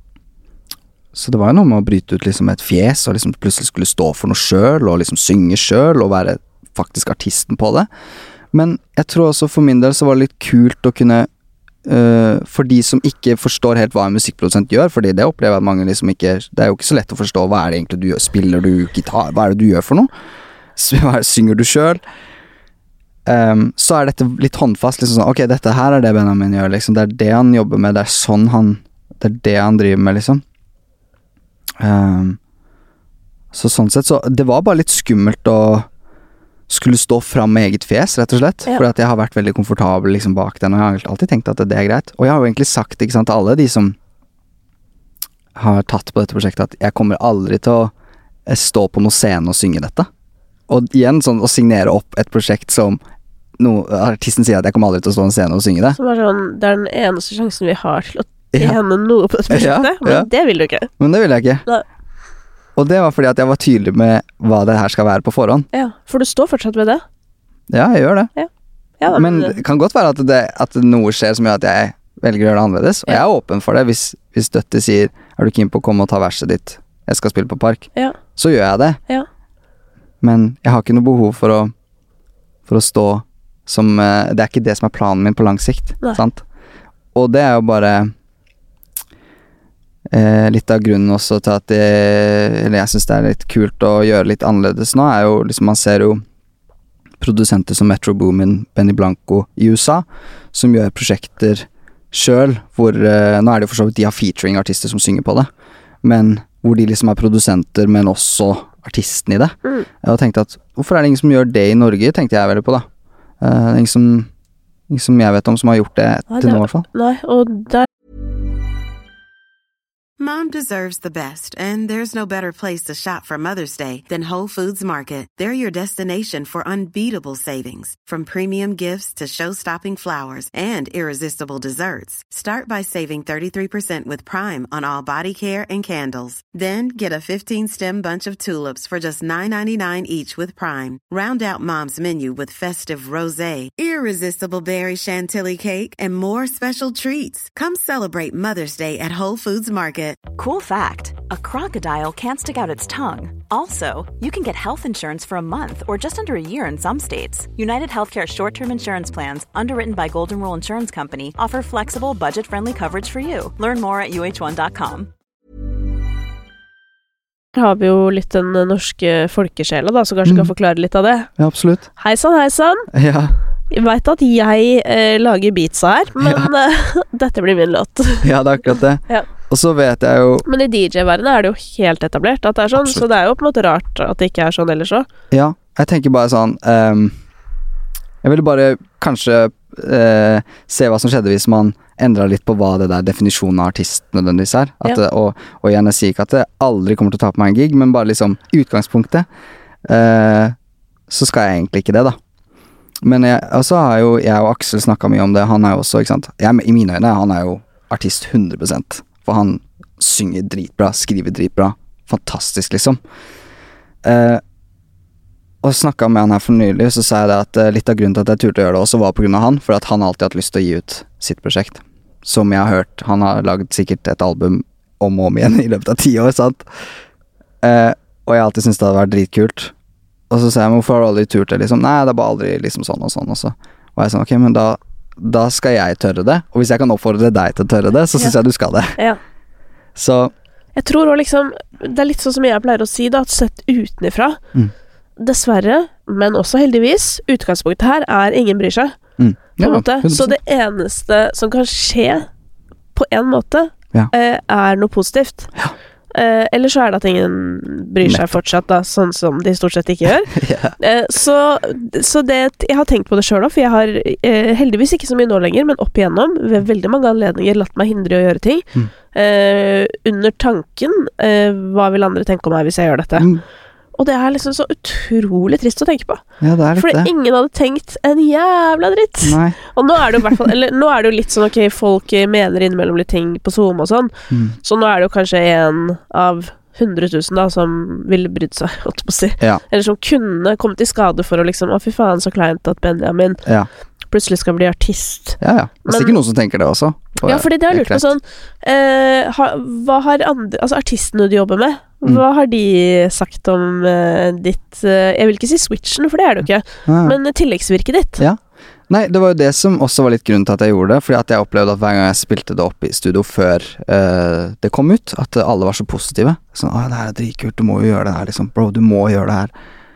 Så det var jo noe med å bryte ut liksom et fjes, og liksom plutselig skulle stå for noe selv, og liksom synge selv, og være faktisk artisten på det. Men jeg tror også for min del så var det litt kult å kunne Uh, for de som ikke forstår helt hva en musikkprodusent gjør, fordi det opplever jeg at mange liksom ikke, det er jo ikke så lett å forstå hva er det egentlig du gjør, spiller du gitar, hva er det du gjør for noe, hva er det, synger du selv, um, så er dette litt håndfast, liksom sånn, ok, dette her er det Benjamin gjør, liksom, det er det han jobber med, det er sånn han, det er det han driver med, liksom. Um, så sånn sett, så det var bare litt skummelt å skulle stå fram med eget fjes, rett og slett. Ja. For at jeg har vært veldig komfortabel liksom, bak den, og jeg har alltid tenkt at det er greit. Og jeg har jo egentlig sagt ikke sant, til alle de som har tatt på dette prosjektet, at jeg kommer aldri til å stå på noen scene og synge dette. Og igjen, sånn, å signere opp et prosjekt som no, artisten sier at jeg kommer aldri til å stå på en scene og synge det. Som er sånn, det er den eneste sjansen vi har til å tjene noe på dette prosjektet, ja, men ja. det vil du ikke. Men det vil jeg ikke. Nei. Og det var fordi at jeg var tydelig med hva det her skal være på forhånd. Ja, for du står fortsatt ved det. Ja, jeg gjør det. Ja. Ja, men, men det kan godt være at, det, at noe skjer som gjør at jeg velger å gjøre det annerledes, og ja. Jeg er åpen for det. Hvis, hvis Døtte sier, er du keen på å komme og ta verset ditt, jeg skal spille på Park, ja. så gjør jeg det. Ja. Men jeg har ikke noe behov for å, for å stå som, det er ikke det som er planen min på lang sikt, Nei. Sant? Og det er jo bare eh, litt av grunnen også til at det, eller jeg synes det er litt kult å gjøre litt annerledes nå, er jo liksom, man ser jo produsenter som Metro Boomin, Benny Blanco i U S A, som gjør prosjekter selv, hvor, eh, nå er det jo for så vidt de har featuring-artister som synger på det, men hvor de liksom er produsenter, men også artisten i det. Mm. Jeg har tenkt at, hvorfor er det ingen som gjør det i Norge, tenkte jeg veldig på da. Uh, det er ingen som, ingen som jeg vet om som har gjort det nei, til nå i hvert fall. Nei, og der Mom deserves the best, and there's no better place to shop for Mother's Day than Whole Foods Market. They're your destination for unbeatable savings, from premium gifts to show-stopping flowers and irresistible desserts. Start by saving thirty-three percent with Prime on all body care and candles. Then get a fifteen-stem bunch of tulips for just nine ninety-nine each with Prime. Round out Mom's menu with festive rosé, irresistible berry chantilly cake, and more special treats. Come celebrate Mother's Day at Whole Foods Market. Cool fact, a crocodile can't stick out its tongue. Also, you can get health insurance for a month or just under a year in some states. United Healthcare short-term insurance plans, underwritten by Golden Rule Insurance Company, offer flexible, budget-friendly coverage for you. Learn more at U H one dot com. Her har vi jo litt den norske folkesjela da, så kanskje mm. kan forklare litt av det. Ja, absolutt. Hei sann, hei sann. Ja. Jeg vet at jeg eh, lager beats her, men ja. eh, dette blir min låt. Ja, det er akkurat det. Ja. Og så vet jeg jo... Men i D J-verdenen er det jo helt etablert at det er sånn, absolutt. Så det er jo på en måte rart at det ikke er sånn ellers også. Ja, jeg tenker bare sånn, um, jeg ville bare kanskje uh, se hva som skjedde hvis man endret litt på hva det der definisjonen av artist nødvendigvis er. At ja. det, og, og igjen, jeg sier ikke at det aldri kommer til å ta på meg en gig, men bare liksom i utgangspunktet, uh, så skal jeg egentlig ikke det da. Men jeg, altså har jo jeg og Aksel snakket mye om det, han er jo også, ikke sant, jeg, i mine øyne, han er jo artist hundre prosent. For han synger dritbra, skriver dritbra, fantastisk liksom. Eh, og snakket med han her for nylig, så sa jeg det at eh, litt av grunnen til at jeg turte å gjøre det også var på grunn av han, for at han alltid har hatt lyst til å gi ut sitt prosjekt. Som jeg har hørt, han har laget sikkert et album om og om igjen i løpet av ti år, sant? Eh, og jeg alltid syntes det hadde vært dritkult. Og så sa jeg, men hvorfor har du aldri turt det liksom? Nei, det er bare aldri liksom sånn og sånn og så. Og jeg sa, ok, men da da skal jeg tørre det, og hvis jeg kan oppfordre deg til å tørre det, så synes ja. jeg du skal det. Ja. Så jeg tror også liksom, det er litt sånn som jeg pleier å si da, at sett utenifra, mm. dessverre, men også heldigvis, utgangspunktet her er ingen bryr seg, mm. på en ja, måte. hundre prosent. Så det eneste som kan skje på en måte, ja. eh, er noe positivt. Ja. Eh, eller så er det at ingen bryr seg fortsatt da, sånn som de stort sett ikke gjør. yeah. eh, så, så det, jeg har tenkt på det selv da, for jeg har eh, heldigvis ikke så mye nå lenger, men opp igjennom ved veldig mange anledninger latt meg hindre å gjøre ting. Mm. Eh, under tanken, eh, hva vil andre tenke om meg hvis jeg gjør dette? Mm. Og det er liksom så utrolig trist å tenke på. Ja, det er litt Fordi det. ingen hadde tenkt en jævla dritt. Nei. Og nå er det jo i hvert fall, eller nå er det jo litt sånn, ok, folk mener innimellom litt ting på Zoom og sånn. Mm. Så nå er det jo kanskje en av hundre tusen da, som ville brydd seg, holdt på å si. Ja. Eller som kunne kommet i skade for å liksom, å fy faen så kleint at Benjamin ja. plutselig skal bli artist. Ja, ja. Det er sikkert noen som tenker det også. Ja, fordi det har lurt på sånn, eh, ha, hva har andre, altså artistene du jobber med, mm. hva har de sagt om eh, ditt, eh, jeg vil ikke si switchen, for det er det jo ikke, ja. men tilleggsvirket ditt. Ja. Nei, det var jo det som også var litt grunnen til at jeg gjorde det, fordi at jeg opplevde at hver gang jeg spilte det opp i studio før eh, det kom ut, at alle var så positive. Sånn, åh, det her er dritkult, du må jo gjøre det her, liksom. Bro, du må gjøre det her.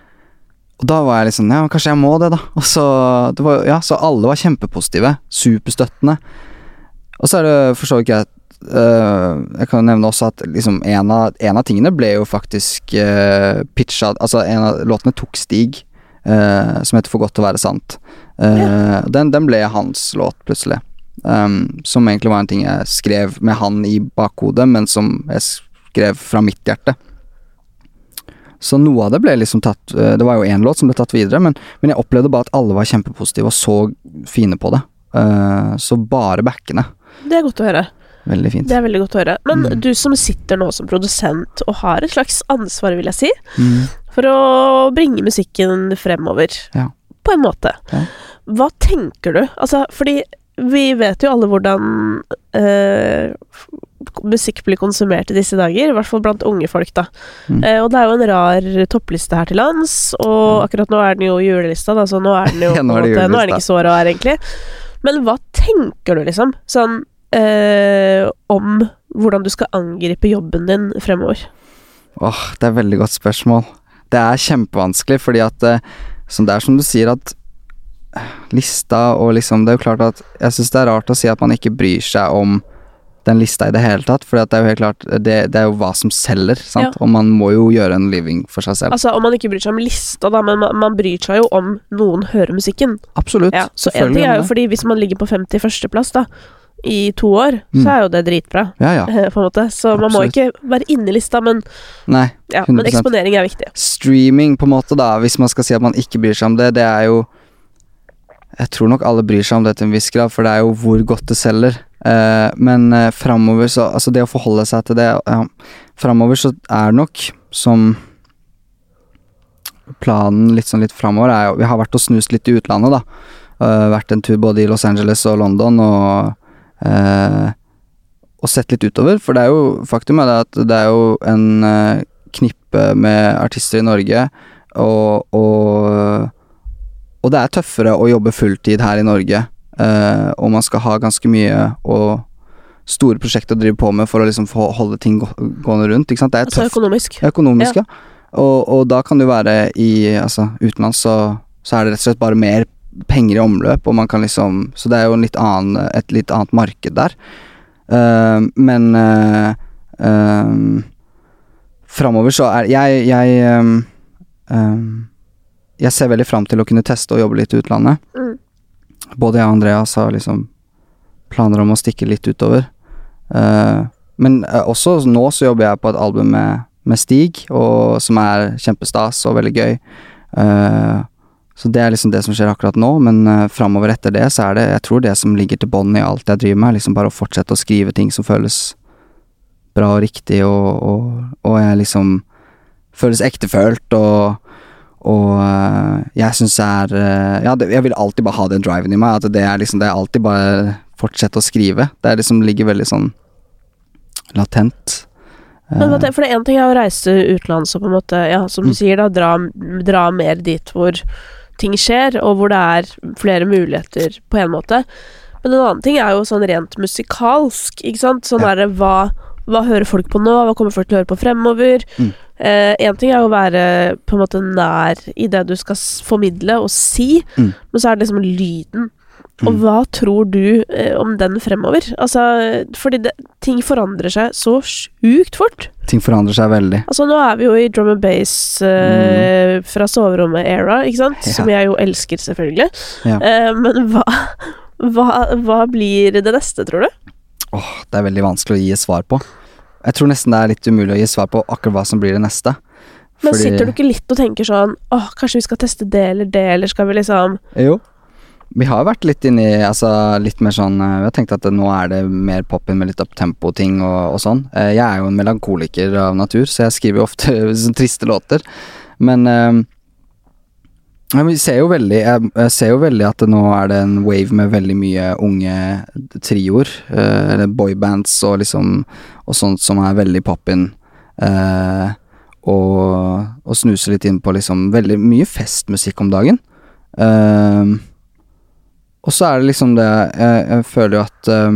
Og da var jeg liksom, ja, kanskje jeg må det da. Og så, det var, ja, så alle var kjempepositive, superstøttende. Og så er det for så vidt greit, uh, jeg kan nevne også at liksom en av, en av tingene ble jo faktisk uh, pitchet, altså en av låtene tok Stig uh, som heter For godt å være sant. Uh, ja. den, den ble hans låt plutselig. Um, som egentlig var en ting jeg skrev med han i bakhodet, men som jeg skrev fra mitt hjerte. Så noe av det ble liksom tatt, uh, det var jo en låt som ble tatt videre, men, men jeg opplevde bare at alle var kjempepositive og så fine på det. Uh, så bare backene. Det er godt å høre. Veldig fint. Det er veldig godt å høre. Men Mm. du som sitter nå som produsent og har et slags ansvar, vil jeg si, Mm. for å bringe musikken fremover, Ja. på en måte. Ja. Hva tenker du? Altså, fordi vi vet jo alle hvordan eh, musikk blir konsumert i disse dager, i hvert fall blant unge folk da. Mm. Eh, og det er jo en rar toppliste her til lands, og akkurat nå er den jo julelista da, så nå er den jo Ja, på nå en er det måte, nå er den julelista. ikke så rar egentlig. Men hva tenker du liksom, sånn, eh, om hvordan du skal angripe jobben din fremover? Åh, det er et veldig godt spørsmål. Det er kjempevanskelig, fordi at eh, som det er som du sier at lista og liksom, det er jo klart at jeg synes det er rart å si at man ikke bryr seg om den lista i det hele tatt, for det er jo helt klart, det, det er jo hva som selger, sant? Ja. Og man må jo gjøre en living for seg selv. Altså, om man ikke bryr seg om lista da, men man, man bryr seg jo om noen hører musikken. Absolutt, Ja, så en selvfølgelig ting er jo det. fordi hvis man ligger på femtiførste plass da, i to år, Mm. så er jo det dritbra, Ja, ja, eh, på en måte. Så man må Absolutt. ikke være inne i lista, men, nei, ja, hundre men prosent. eksponering er viktig. Streaming på en måte da, hvis man skal si at man ikke bryr seg om det, det er jo, jeg tror nok alle bryr seg om det til en viss grad, for det er jo hvor godt det selger. Eh, men eh, fremover så, altså det å forholde seg til det, ja, fremover så er det nok som planen litt sånn litt fremover er jo, vi har vært og snust litt i utlandet da, uh, vært en tur både i Los Angeles og London og uh, og sett litt utover, for det er jo, faktum er det at det er jo en uh, knippe med artister i Norge, og, og og det er tøffere å jobbe fulltid her i Norge, uh, og man skal ha ganske mye og store prosjekter å drive på med for å liksom få holde ting gå gående rundt, ikke sant? Det er Altså tøft. økonomisk. Økonomisk, ja. Og, og da kan det være i, altså, utenlands så, så er det rett og slett bare mer penger i omløp, og man kan liksom, så det er jo en litt annen, et litt annet marked der. Uh, men uh, um, fremover så er jeg, jeg um, um, jeg ser veldig frem til å kunne teste og jobbe litt i utlandet. Mm. Både jeg og Andreas har liksom planer om å stikke litt utover. Uh, men uh, også nå så jobber jeg på et album med, med Stig, og, som er kjempestas og veldig gøy. Uh, så det er liksom det som skjer akkurat nå, men uh, fremover etter det så er det, jeg tror det som ligger til bånd i alt jeg driver med, liksom bare å fortsette å skrive ting som føles bra og riktig, og, og, og jeg liksom føles ektefølt, og og uh, jeg synes det er uh, ja, det, jeg vil alltid bare ha den driven i meg, at det er liksom, det er alltid bare fortsette å skrive, det er liksom ligger veldig sånn latent. Men hva te- for det er en ting er å reise utenlands og på en måte, ja, som du Mm. sier da, dra, dra mer dit hvor ting skjer, og hvor det er flere muligheter på en måte. Men en annen ting er jo sånn rent musikalsk, ikke sant? Sånn Ja. er det, hva, hva hører folk på nå, hva kommer folk til å høre på fremover? Mm. Eh, en ting er jo å være på en måte nær i det du skal s- formidle og si, Mm. men så er det liksom lyden. Og Mm. hva tror du eh, om den fremover? Altså, fordi det, ting forandrer seg så sjukt fort. Ting forandrer seg veldig. Altså, nå er vi jo i drum and bass eh, fra soverommet-era, ikke sant? Ja. Som jeg jo elsker, selvfølgelig. Ja. Eh, men hva, hva, hva blir det neste, tror du? Åh, det er veldig vanskelig å gi et svar på. Jeg tror nesten det er litt umulig å gi svar på akkurat hva som blir det neste. Men Fordi- sitter du ikke litt og tenker sånn, åh, kanskje vi skal teste det eller det, eller skal vi liksom... Jo. Vi har vært litt inne i, altså litt mer sånn, eh, vi har tenkt at det, nå er det mer poppen med litt opptempo-ting og, og sånn. Eh, Jeg er jo en melankoliker av natur, så jeg skriver jo ofte sånn triste låter. Men eh, ja, vi ser jo veldig, jeg, jeg ser jo veldig at det nå er det en wave med veldig mye unge trioer, eh, eller boybands og liksom, og sånt som er veldig poppen. Eh, og, og snuser litt inn på liksom veldig mye festmusikk om dagen. Eh, Og så er det liksom det, jeg, jeg føler jo at um,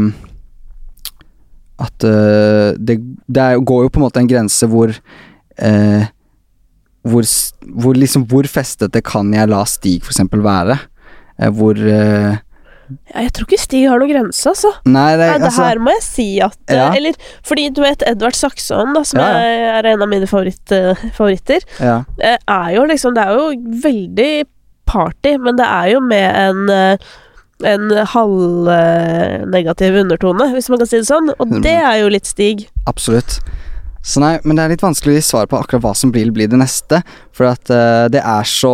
at uh, det, det er, går jo på en måte en grense hvor uh, hvor, s- hvor liksom, hvor festete kan jeg la Stig for eksempel være? Uh, hvor uh, Ja, jeg tror ikke Stig har noen grense, altså. Nei, det, Nei, det altså, her må jeg si at eh, Ja. Eller, fordi du vet Edvard Saxon da, som Ja, ja. er, er en av mine favoritt, eh, favoritter, ja, eh, er jo liksom, det er jo veldig party, men det er jo med en en halvnegativ undertone, hvis man kan si det sånn, og det er jo litt Stig. Absolutt. Så nei, men det er litt vanskelig å svare på akkurat hva som blir, blir det neste, for at uh, det er så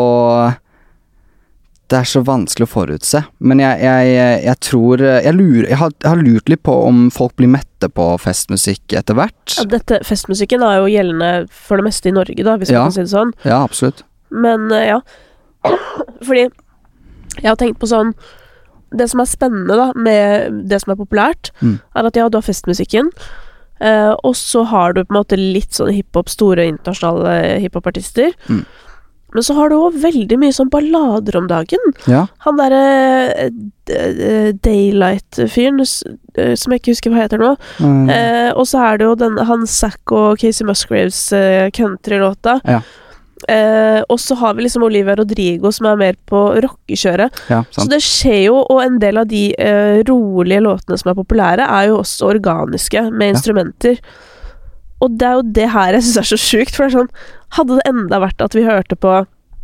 det er så vanskelig å forutse, men jeg, jeg, jeg tror jeg, lurer, jeg, har, jeg har lurt litt på om folk blir mette på festmusikk etter hvert. Ja, dette, festmusikken er jo gjeldende for det meste i Norge da, hvis ja. man kan si det sånn. Ja, absolutt. Men uh, ja, fordi jeg har tenkt på sånn det som er spennende da, med det som er populært, mm. er at ja, du har festmusikken, eh, og så har du på en måte litt sånn hiphop, store internasjonale hiphopartister, mm. men så har du også veldig mye sånn ballader om dagen. Ja. Han der uh, Daylight-fyren, uh, som jeg ikke husker hva heter nå, mm. eh, og så er det jo den, han Zack og Casey Musgraves uh, country-låta, ja. Eh, og så har vi liksom Olivia Rodrigo som er mer på rockekjøret, ja, så det skjer jo, og en del av de eh, rolige låtene som er populære er jo også organiske med instrumenter, ja. Og det er jo det her jeg synes er så sykt, for det er sånn, hadde det enda vært at vi hørte på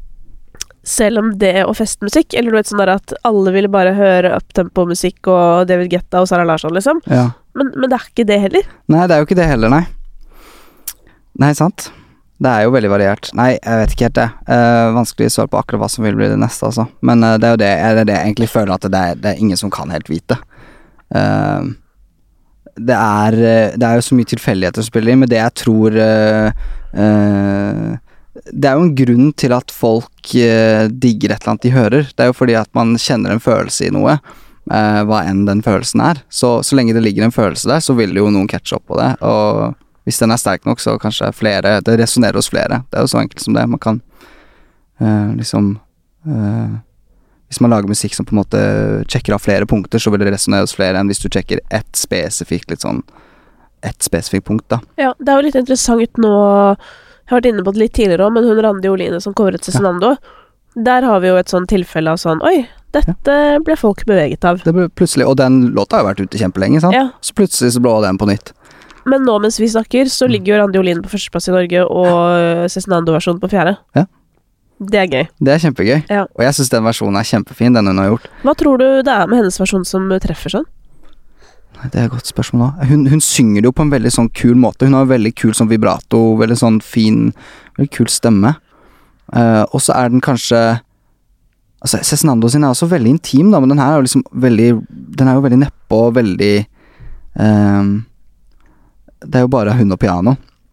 selv om det og festmusikk, eller du vet sånn der at alle ville bare høre uptempo-musikk og David Guetta og Sarah Larsson liksom, ja. men, men det er ikke det heller. Nei, det er jo ikke det heller, nei. Nei, sant? Det er jo veldig variert. Nei, jeg vet ikke helt det. Uh, vanskelig å svare på akkurat hva som vil bli det neste, altså. Men uh, det er jo det, det, er det jeg egentlig føler at det er, det er ingen som kan helt vite. Uh, det, er, det er jo så mye tilfeldigheter som spiller inn, men det jeg tror uh, uh, det er jo en grunn til at folk uh, digger et eller annet de hører. Det er jo fordi at man kjenner en følelse i noe, uh, hva enn den følelsen er. Så, så lenge det ligger en følelse der, så vil jo noen catche opp på det, og hvis den er sterk nok, så kanskje flere, det resonerer hos flere. Det er jo så enkelt som det. Man kan uh, liksom uh, hvis man lager musikk som på en måte sjekker av flere punkter, så vil det resonere hos flere enn hvis du sjekker ett spesifikt, litt sånn ett spesifikt punkt, da. Ja, det er jo litt interessant nå, jeg har vært inne på det litt tidligere også, men hun Randi Oline som coveret Cezinando, ja. Der har vi jo et sånn tilfelle av sånn, oi, dette ja. Ble folk beveget av. Det ble plutselig, og den låta har jo vært ute kjempelenge, sant? Ja. Så plutselig så blå den på nytt. Men nå mens vi snakker, så ligger jo Randi Olin på førsteplass i Norge, og Cezinando-versjonen på fjerde. Ja. Det er gøy. Det er kjempegøy. Ja. Og jeg synes den versjonen er kjempefin, den hun har gjort. Hva tror du det er med hennes versjon som treffer sånn? Det er et godt spørsmål da. Hun, hun synger det jo på en veldig sånn kul måte. Hun har en veldig kul sånn vibrato, veldig sånn fin, veldig kul stemme. Uh, og så er den kanskje... Altså, Cezinando sin er også veldig intim da, men den her er jo liksom veldig... Den er jo veldig neppe og veldig... Um, det er jo bare hun og piano.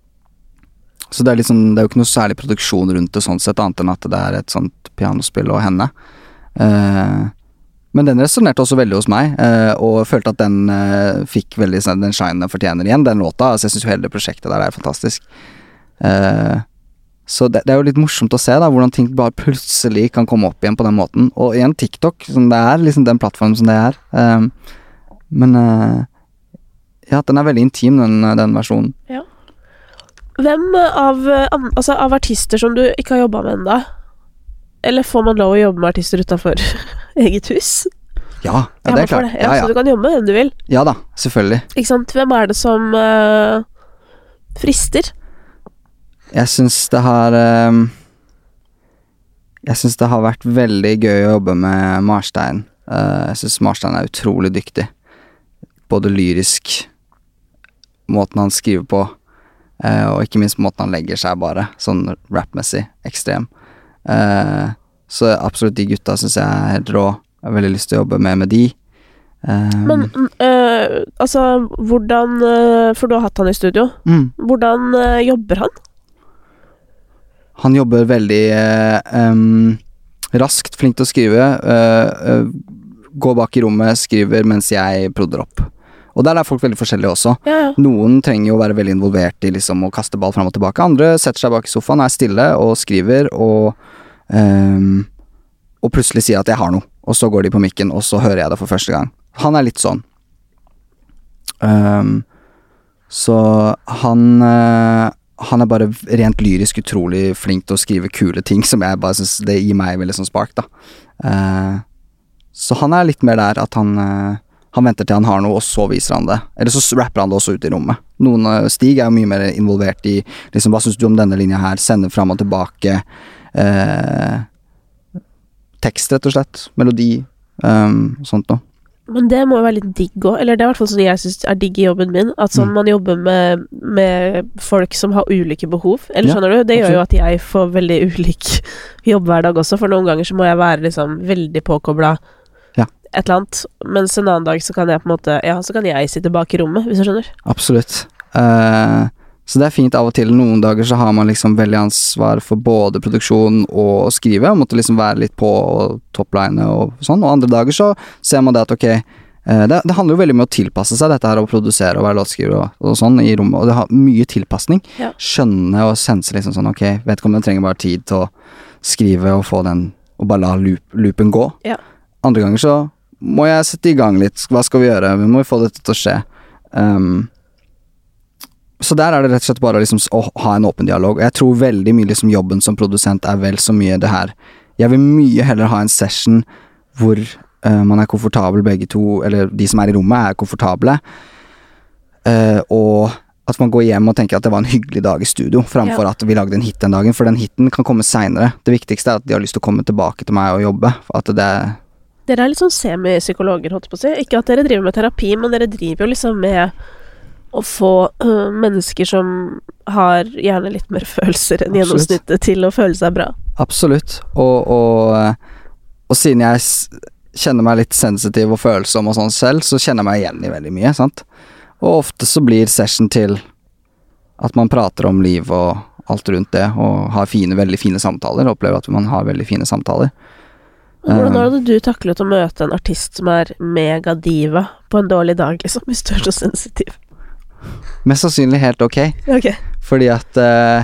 Så det er liksom, det er jo ikke noe særlig produksjon rundt det sånn sett, annet enn at det er et sånt pianospill og henne. Uh, men den resonerte også veldig hos meg, uh, og følte at den uh, fikk veldig den shine fortjener igjen, den låta. Altså jeg synes jo hele det prosjektet der er fantastisk. Uh, så det, det er jo litt morsomt å se da, hvordan ting bare plutselig kan komme opp igjen på den måten. Og igjen TikTok, som det er, liksom den plattformen som det er. Uh, men... Uh, Ja, den er veldig intim, den, den versjonen. Ja. Hvem av, altså, av artister som du ikke har jobbet med enda, eller får man lov å jobbe med artister utenfor eget hus? Ja, ja det er klart. Det. Ja, ja, ja. Så du kan jobbe med hvem du vil? Ja da, selvfølgelig. Ikke sant? Hvem er det som uh, frister? Jeg synes det har um, Jeg synes det har vært veldig gøy å jobbe med Marstein. Uh, jeg synes Marstein er utrolig dyktig. Både lyrisk, måten han skriver på, eh, og ikke minst måten han legger seg bare, sånn rapmessig, ekstrem. Eh, så absolutt de gutta synes jeg er helt rå. Jeg har veldig lyst til å jobbe mer med de. Eh, Men, øh, altså, hvordan, for du har hatt han i studio, mm. hvordan øh, jobber han? Han jobber veldig øh, um, raskt, flink til å skrive, øh, øh, går bak i rommet, skriver mens jeg prodder opp. Og der er folk veldig forskjellige også. Ja, ja. Noen trenger jo å være veldig involvert i liksom å kaste ball frem og tilbake. Andre setter seg bak i sofaen, er stille og skriver, og, um, og plutselig sier at jeg har noe. Og så går de på mikken, og så hører jeg det for første gang. Han er litt sånn. Um, så han, uh, han er bare rent lyrisk utrolig flink til å skrive kule ting, som jeg bare synes det gir meg veldig sånn spark, da. Uh, så han er litt mer der at han... Uh, Han venter til han har noe, og så viser han det. Eller så rapper han det også ut i rommet. Noen, Stig er jo mye mer involvert i, liksom, hva synes du om denne linja her? Sender frem og tilbake. Eh, tekst rett og slett, melodi, um, sånt noe. Men det må jo være litt digg også, eller det er i hvert fall sånn jeg synes er digg i jobben min, at sånn man jobber med, med folk som har ulike behov, eller skjønner ja, du? Det gjør jo at jeg får veldig ulik jobb hver dag også, for noen ganger så må jeg være liksom veldig påkoblet ja. et eller annet, mens en annen dag så kan jeg på en måte, ja, så kan jeg sitte bak i rommet, hvis du skjønner. Absolutt. Uh, så det er fint av og til, noen dager så har man liksom veldig ansvar for både produksjon og å skrive, og måtte liksom være litt på og toppline og sånn, og andre dager så ser man det at ok, uh, det, det handler jo veldig mye om å tilpasse seg dette her, å produsere og være låtskriver og, og sånn i rommet, og det har mye tilpassning, ja. skjønne og sense liksom sånn, ok, vet ikke om den trenger bare tid til å skrive og få den, og bare la loop, loopen gå. Ja. Andre ganger så må jeg sette i gang litt, hva skal vi gjøre, vi må få dette til å skje. Um, så der er det rett og slett bare liksom å ha en åpen dialog. Jeg tror veldig mye liksom jobben som produsent er vel så mye det her. Jeg vil mye heller ha en session hvor uh, man er komfortabel begge to, eller de som er i rommet er komfortable, uh, og at man går hjem og tenker at det var en hyggelig dag i studio, framfor ja. At vi lagde en hit den dagen, for den hiten kan komme senere. Det viktigste er at de har lyst til å komme tilbake til meg og jobbe, for at det er Dere er litt sånn semi-psykologer, holdt på å si. Ikke at dere driver med terapi, men dere driver jo liksom med å få uh, mennesker som har gjerne litt mer følelser enn gjennomsnittet til å føle seg bra. Absolutt. Og, og, og siden jeg s- kjenner meg litt sensitiv og følsom og sånn selv, så kjenner jeg meg igjen i veldig mye, sant? Og ofte så blir session til at man prater om liv og alt rundt det, og har fine, veldig fine samtaler, og opplever at man har veldig fine samtaler. Hvordan hadde du taklet å møte en artist som er megadiva på en dårlig dag, liksom, hvis du er så sensitiv? Mest sannsynlig helt ok. Ok. Fordi at uh,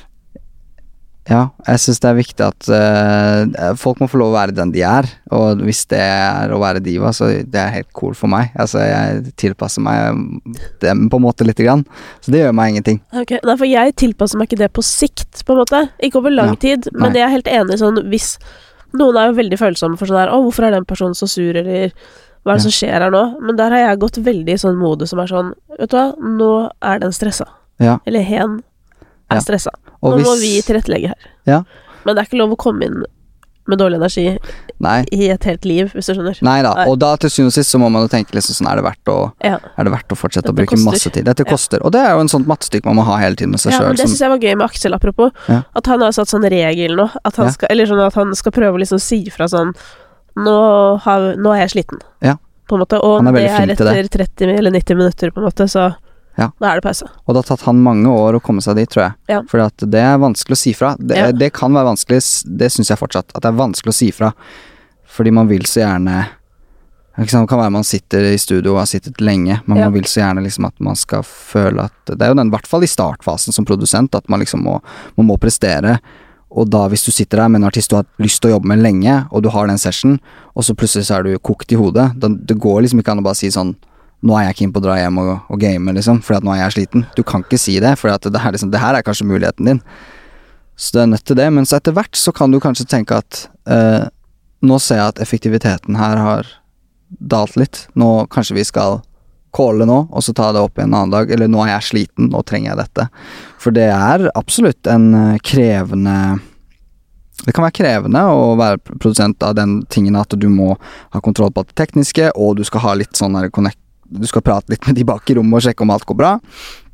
ja, jeg synes det er viktig at uh, folk må få lov å være den de er, og hvis det er å være diva, så det er helt cool for meg. Altså, jeg tilpasser meg dem på en måte litt grann, så det gjør meg ingenting. Ok, nei, for jeg tilpasser meg ikke det på sikt, på en måte. Ikke over lang Ja. tid, men Nei. jeg er helt enig sånn, hvis noen er jo veldig følsomme for sånn der, å, hvorfor er den personen så sur, eller hva er det Ja. som skjer her nå? Men der har jeg gått veldig i sånn modus som er sånn, vet du hva, nå er den stressa. Ja. Eller hen er Ja. stressa. Og Nå hvis- må vi tilrettelegge her. Ja. Men det er ikke lov å komme inn med dårlig energi Nei. i et helt liv, hvis du skjønner. Nei da, Nei. og da til syvende og sist så må man jo tenke liksom sånn, er det verdt å, Ja. er det verdt å fortsette Dette å bruke koster. masse tid? Dette Ja. koster, og det er jo en sånn mattestykke man må ha hele tiden med seg Ja, men selv. det som- synes jeg var gøy med Aksel, apropos. Ja. At han har satt sånn regel nå, at han Ja. skal, eller sånn at han skal prøve å liksom si fra sånn, nå, har, nå er jeg sliten. Ja. På en måte, og Han er det veldig er flink til etter tretti eller nitti minutter, på en måte, så Ja. da er det pause. Og det har tatt han mange år å komme seg dit, tror jeg. Ja. For at det er vanskelig å si fra. Det, Ja. det kan være vanskelig, s- det synes jeg fortsatt, at det er vanskelig å si fra. Fordi man vil så gjerne, ikke sant, det kan være man sitter i studio og har sittet lenge, men Ja. man vil så gjerne liksom at man skal føle at, det er jo den, i hvert fall i startfasen som produsent, at man liksom må, man må prestere. Og da hvis du sitter der med en artist du har lyst til å jobbe med lenge, og du har den session, og så plutselig så er du kokt i hodet, da, det går liksom ikke an å bare si sånn, nå er jeg keen på å dra hjem og, og game, liksom, fordi at nå er jeg sliten. Du kan ikke si det, for at det, er liksom, det her er kanskje muligheten din. Så det er nødt til det, men så etter hvert så kan du kanskje tenke at eh, nå ser jeg at effektiviteten her har dalt litt. Nå kanskje vi skal calle nå, og så ta det opp en annen dag, eller nå er jeg sliten, nå trenger jeg dette. For det er absolutt en eh, krevende Det kan være krevende å være produsent av den tingen at du må ha kontroll på det tekniske, og du skal ha litt sånn her connect, du skal prate litt med de bak i rommet og sjekke om alt går bra.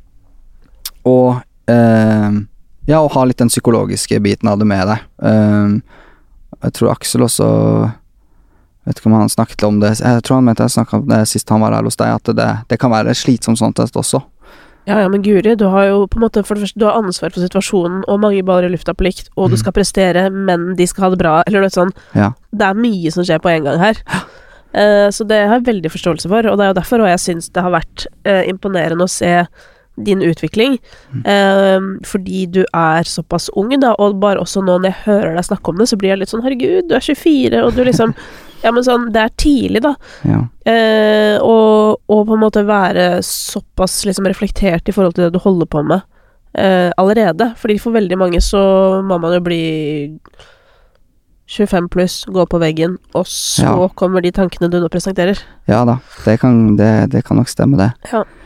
Og eh, ja, og ha litt den psykologiske biten av det med deg. Eh, jeg tror Aksel også, vet ikke om han snakket om det, jeg tror han mente jeg snakket om det sist han var her hos deg, at det, det kan være slitsomt sånt også. Ja, ja, men Guri, du har jo på en måte, for det første, du har ansvar for situasjonen, og mange baller i lufta på likt, og du skal prestere, men de skal ha det bra, eller noe sånn. Ja. Det er mye som skjer på en gang her. Eh, så det har jeg veldig forståelse for, og det er jo derfor også jeg synes det har vært eh, imponerende å se din utvikling, eh, fordi du er såpass ung da, og bare også nå når jeg hører deg snakke om det, så blir jeg litt sånn, herregud, du er tjuefire, og du liksom, ja, men sånn, det er tidlig da, Ja. eh, og, og på en måte være såpass liksom reflektert i forhold til det du holder på med eh, allerede, fordi for veldig mange så må man jo bli tjuefem pluss, gå på veggen, og så Ja. kommer de tankene du nå presenterer. Ja da, det kan, det, det kan nok stemme det. Ja.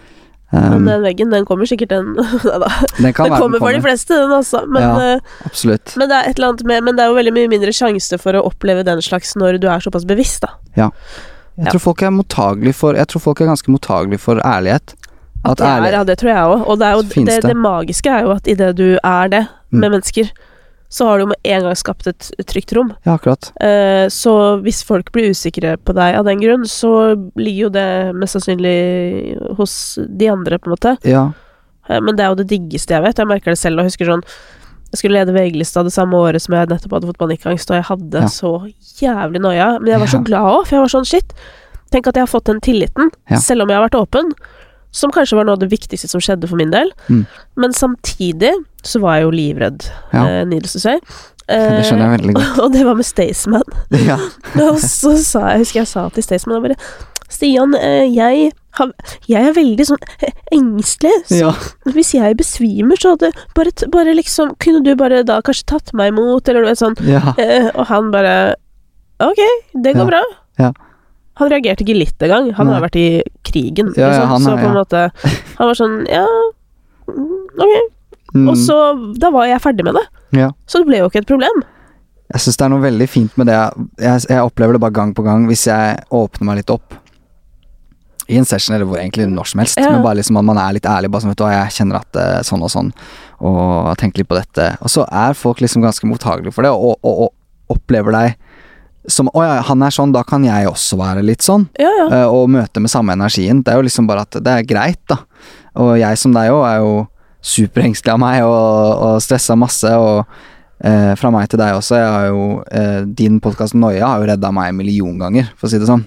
Men den veggen, den kommer sikkert den Neida. Den, kan den kommer for de fleste, den også. Men, ja, absolutt. Men det er et eller annet med Men det er jo veldig mye mindre sjanse for å oppleve den slags når du er såpass bevisst, da. Ja. Jeg ja. tror folk er mottagelig for Jeg tror folk er ganske mottagelig for ærlighet. At, at det er, ja, det tror jeg også. Og det, er jo, det, det magiske er jo at i det du er det med mm. mennesker, så har du med en gang skapt et trygt rom. Ja, akkurat. Eh, så hvis folk blir usikre på deg av den grunn, så ligger jo det mest sannsynlig hos de andre, på en måte. Ja. Eh, men det er jo det diggeste jeg vet. Jeg merker det selv, og husker sånn jeg skulle lede V G-lista det samme året som jeg nettopp hadde fått panikkangst, og jeg hadde ja. så jævlig nøya. Men jeg var så ja. glad også, for jeg var sånn, shit, tenk at jeg har fått den tilliten, ja. selv om jeg har vært åpen. Som kanskje var noe av det viktigste som skjedde for min del. Mm. Men samtidig så var jeg jo livredd, ja. eh, needless to say. Eh, det skjønner jeg veldig godt. Og det var med Staysman. Ja. Og så sa jeg, husker jeg sa til Staysman, jeg bare, Stian, eh, jeg, har, jeg er veldig sånn engstelig, så ja. hvis jeg besvimer, så hadde bare, bare liksom, kunne du bare da kanskje tatt meg imot, eller noe sånn. Ja. Eh, og han bare, ok, det går ja. bra. Ja. Han reagerte ikke litt engang. Han Nei. har vært i krigen. Ja, ja, han, så på en ja. måte han var sånn, ja, ok. Mm. Og så, da var jeg ferdig med det. Ja. Så det ble jo ikke et problem. Jeg synes det er noe veldig fint med det. Jeg, jeg opplever det bare gang på gang hvis jeg åpner meg litt opp i en session, eller hvor egentlig når som helst, ja. men bare liksom at man er litt ærlig, bare sånn, vet du hva, jeg kjenner at det er sånn og sånn, og tenker litt på dette. Og så er folk liksom ganske mottagelige for det, og, og, og opplever deg som, å ja, han er sånn, da kan jeg også være litt sånn, ja, ja. Uh, og møte med samme energien. Det er jo liksom bare at det er greit, da. Og jeg som deg også, er jo superengstelig av meg, og, og stresset masse, og uh, fra meg til deg også, jeg har jo, uh, din podcast Noia har jo reddet meg en million ganger, for å si det sånn.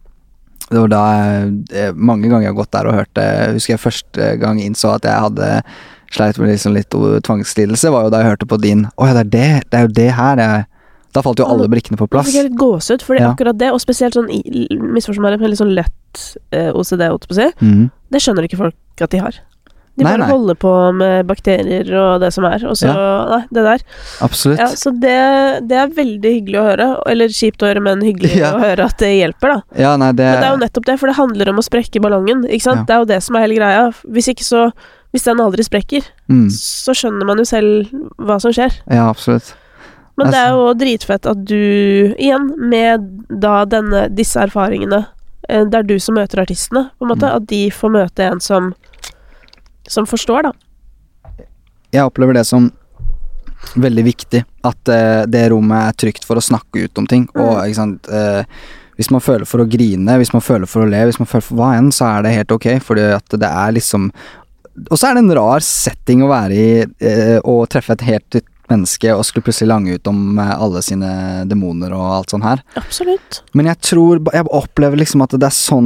Det var da jeg, mange ganger jeg har gått der og hørt det, husker jeg første gang innså at jeg hadde sleit med liksom litt tvangslidelse, var jo da jeg hørte på din, å ja, det er det, det er jo det her jeg da falt jo alle brikkene på plass. Da fikk jeg litt gåsut, for det er ja. akkurat det, og spesielt sånn, misforstår meg, med litt sånn lett eh, O C D, holdt på å si, mm. det skjønner ikke folk at de har. De nei, bare nei. holder på med bakterier og det som er, og så, ja. nei, det der. Absolutt. Ja, så det, det er veldig hyggelig å høre, eller kjipt å høre, men hyggelig ja. å høre at det hjelper, da. Ja, nei, det... Men det er jo nettopp det, for det handler om å sprekke ballongen, ikke sant? Ja. Det er jo det som er hele greia. Hvis ikke så, hvis den aldri sprekker, mm. så skjønner man jo selv hva som skjer. Ja, absolutt. Men det er jo dritfett at du, igjen, med da denne, disse erfaringene, det er du som møter artistene, på en måte, mm. at de får møte en som, som forstår, da. Jeg opplever det som veldig viktig, at uh, det rommet er trygt for å snakke ut om ting, mm. og, ikke sant, uh, hvis man føler for å grine, hvis man føler for å le, hvis man føler for hva enn, så er det helt ok, fordi at det er liksom, og så er det en rar setting å være i, uh, og treffe et helt menneske og skulle plutselig lange ut om alle sine demoner og alt sånn her. Absolutt. Men jeg tror, jeg opplever liksom at det er sånn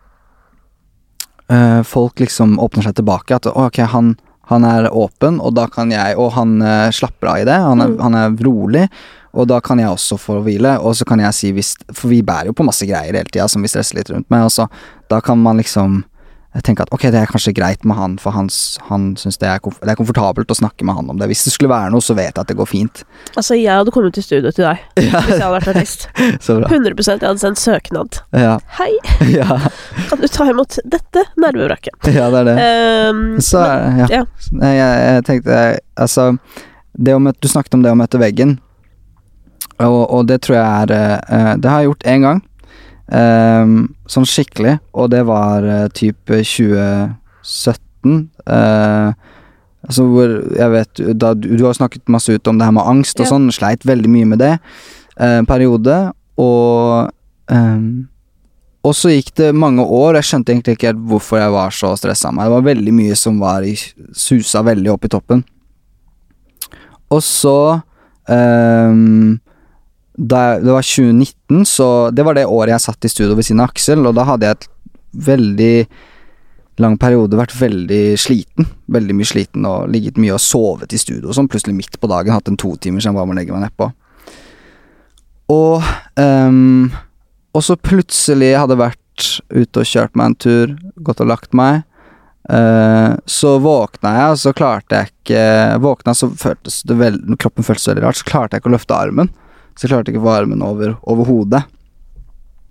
uh, folk liksom åpner seg tilbake, at ok, han, han er åpen, og da kan jeg, og han uh, slapper av i det, han er, mm. han er rolig, og da kan jeg også få hvile, og så kan jeg si, hvis, for vi bærer jo på masse greier hele tiden som vi stresser litt rundt med, og så da kan man liksom jeg tenker at ok, det er kanskje greit med han, for han, han synes det er, komf- det er komfortabelt å snakke med han om det. Hvis det skulle være noe, så vet jeg at det går fint. Altså, jeg hadde kommet til studio til deg, ja. hvis jeg hadde vært artist. Så bra. hundre prosent jeg hadde sendt søknad. Ja. Hei, ja. kan du ta imot dette nervevraket? Ja, det er det. Um, så, men, ja. ja. Jeg, jeg tenkte, altså, det å møte, du snakket om det å møte veggen, og, og det tror jeg er, uh, det har jeg gjort en gang, Um, sånn skikkelig, og det var uh, type tjue sytten uh, altså hvor jeg vet da, du, du har snakket masse ut om det her med angst og ja. sånn, sleit veldig mye med det uh, en periode, og um, og så gikk det mange år, jeg skjønte egentlig ikke hvorfor jeg var så stresset av meg, det var veldig mye som var i, susa veldig opp i toppen, og så um, Da, det var tjue nitten, så det var det året jeg satt i studio ved siden av Aksel, og da hadde jeg et veldig lang periode vært veldig sliten, veldig mye sliten, og ligget mye og sovet i studio, og sånn plutselig midt på dagen, hatt en to timer siden jeg bare må legge meg ned på. Og, um, og så plutselig hadde jeg vært ute og kjørt meg en tur, gått og lagt meg, uh, så våkna jeg, og så klarte jeg ikke, våkna så føltes det veldig, kroppen føltes veldig rart, så klarte jeg ikke å løfte armen, så jeg klarte ikke å få armen over, over hodet.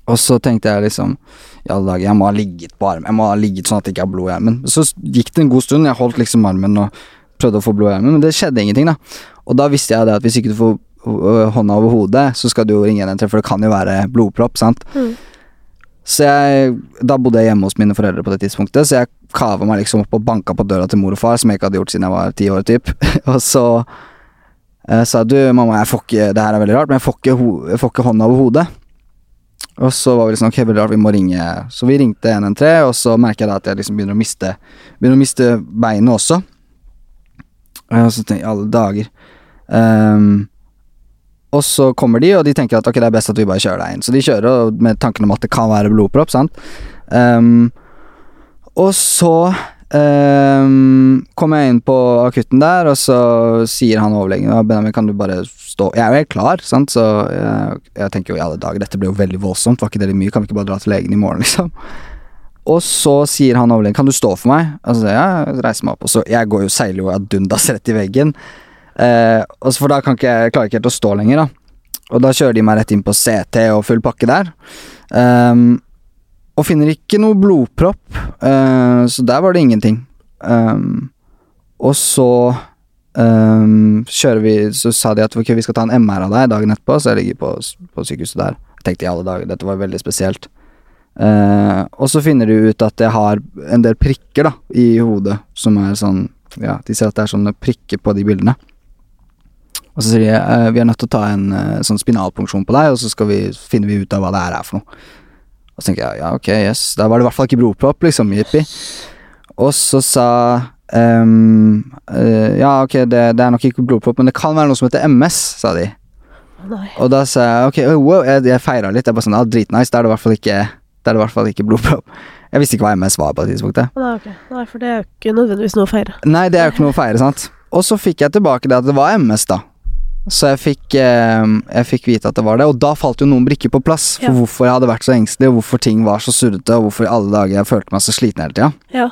Og så tenkte jeg liksom i alle dager, jeg må ha ligget på armen, jeg må ha ligget sånn at det ikke har blod i armen. Så gikk det en god stund, jeg holdt liksom armen og prøvde å få blod i armen, men det skjedde ingenting da. Og da visste jeg det at hvis ikke du får hånda over hodet, så skal du jo ringe en en tre, for det kan jo være blodpropp, sant? Mm. Så jeg, da bodde jeg hjemme hos mine foreldre på det tidspunktet, så jeg kavet meg liksom opp og banka på døra til mor og far, som jeg ikke hadde gjort siden jeg var ti år typ. Og så eh, sa du, mamma, jeg får ikke, det her er veldig rart, men jeg får ikke, ho jeg får ikke hånda over hodet. Og så var vi liksom, ok, veldig rart, vi må ringe. Så vi ringte en en tre, og så merket jeg da at jeg liksom begynner å miste, begynner å miste beinet også. Og så tenkte jeg, alle dager. Um, Og så kommer de, og de tenker at ok, det er best at vi bare kjører deg inn. Så de kjører med tanken om at det kan være blodpropp, sant? Um, og så um, kommer jeg inn på akutten der, og så sier han overlegen, ja, Benjamin, kan du bare stå? Jeg er jo helt klar, sant? Så jeg, jeg tenker jo i alle dager, dette blir jo veldig voldsomt, var ikke det litt mye? Kan vi ikke bare dra til legen i morgen, liksom? Og så sier han overlegen, kan du stå for meg? Og så sier jeg, ja, reiser meg opp, og så jeg går jo seiler jo av dundas rett i veggen. Uh, og så for da kan ikke jeg klarer ikke helt å stå lenger da. Og da kjører de meg rett inn på C T og full pakke der, um, og finner ikke noe blodpropp, uh, så der var det ingenting. um, Og så um, kjører vi, så sa de at okay, vi skal ta en M R av deg dagen etterpå. Så jeg ligger på, på sykehuset der. Jeg tenkte i alle dager, dette var veldig spesielt. uh, Og så finner de ut at jeg har en del prikker da i hodet, som er sånn, ja, de ser at det er sånne prikker på de bildene. Og så sier de, uh, vi er nødt til å ta en uh, sånn spinalpunksjon på deg, og så skal vi, finner vi ut av hva det her er for noe. Og så tenker jeg, ja, ok, yes, da var det i hvert fall ikke blodpropp, liksom, jippie. Og så sa, um, uh, ja, ok, det, det er nok ikke blodpropp, men det kan være noe som heter M S, sa de. Nei. Og da sa jeg, ok, wow, jeg, jeg feiret litt, jeg bare sånn, ja, dritnice, det er det i hvert fall ikke, det er det i hvert fall ikke blodpropp. Jeg visste ikke hva M S var på det tidspunktet. Nei, okay. Nei, for det er jo ikke nødvendigvis noe å feire. Nei, det er jo ikke noe å feire, sant? Og så fikk jeg tilbake det at det var M S da. Så jeg fikk, eh, jeg fikk vite at det var det, og da falt jo noen brikker på plass for ja. Hvorfor jeg hadde vært så engstelig, og hvorfor ting var så surrete, og hvorfor i alle dager jeg følte meg så sliten hele tiden. Ja.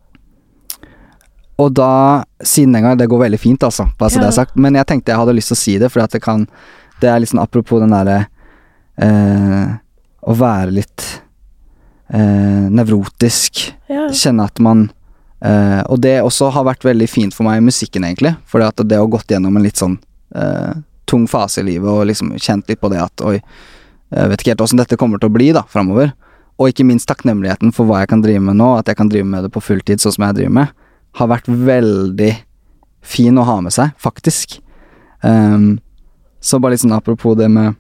Og da, siden den gang, det går veldig fint altså, bare så ja. Det er sagt, men jeg tenkte jeg hadde lyst til å si det, for at det kan, det er liksom apropos den der, eh, å være litt eh, nevrotisk, ja. Kjenne at man, eh, og det også har vært veldig fint for meg i musikken egentlig, for at det har gått gjennom en litt sånn, Uh, tung fase i livet og liksom kjent litt på det at oi, jeg vet ikke helt hvordan dette kommer til å bli da, fremover, og ikke minst takknemligheten for hva jeg kan drive med nå, at jeg kan drive med det på fulltid sånn som jeg driver med, har vært veldig fin å ha med seg, faktisk. Um, så bare litt sånn apropos det med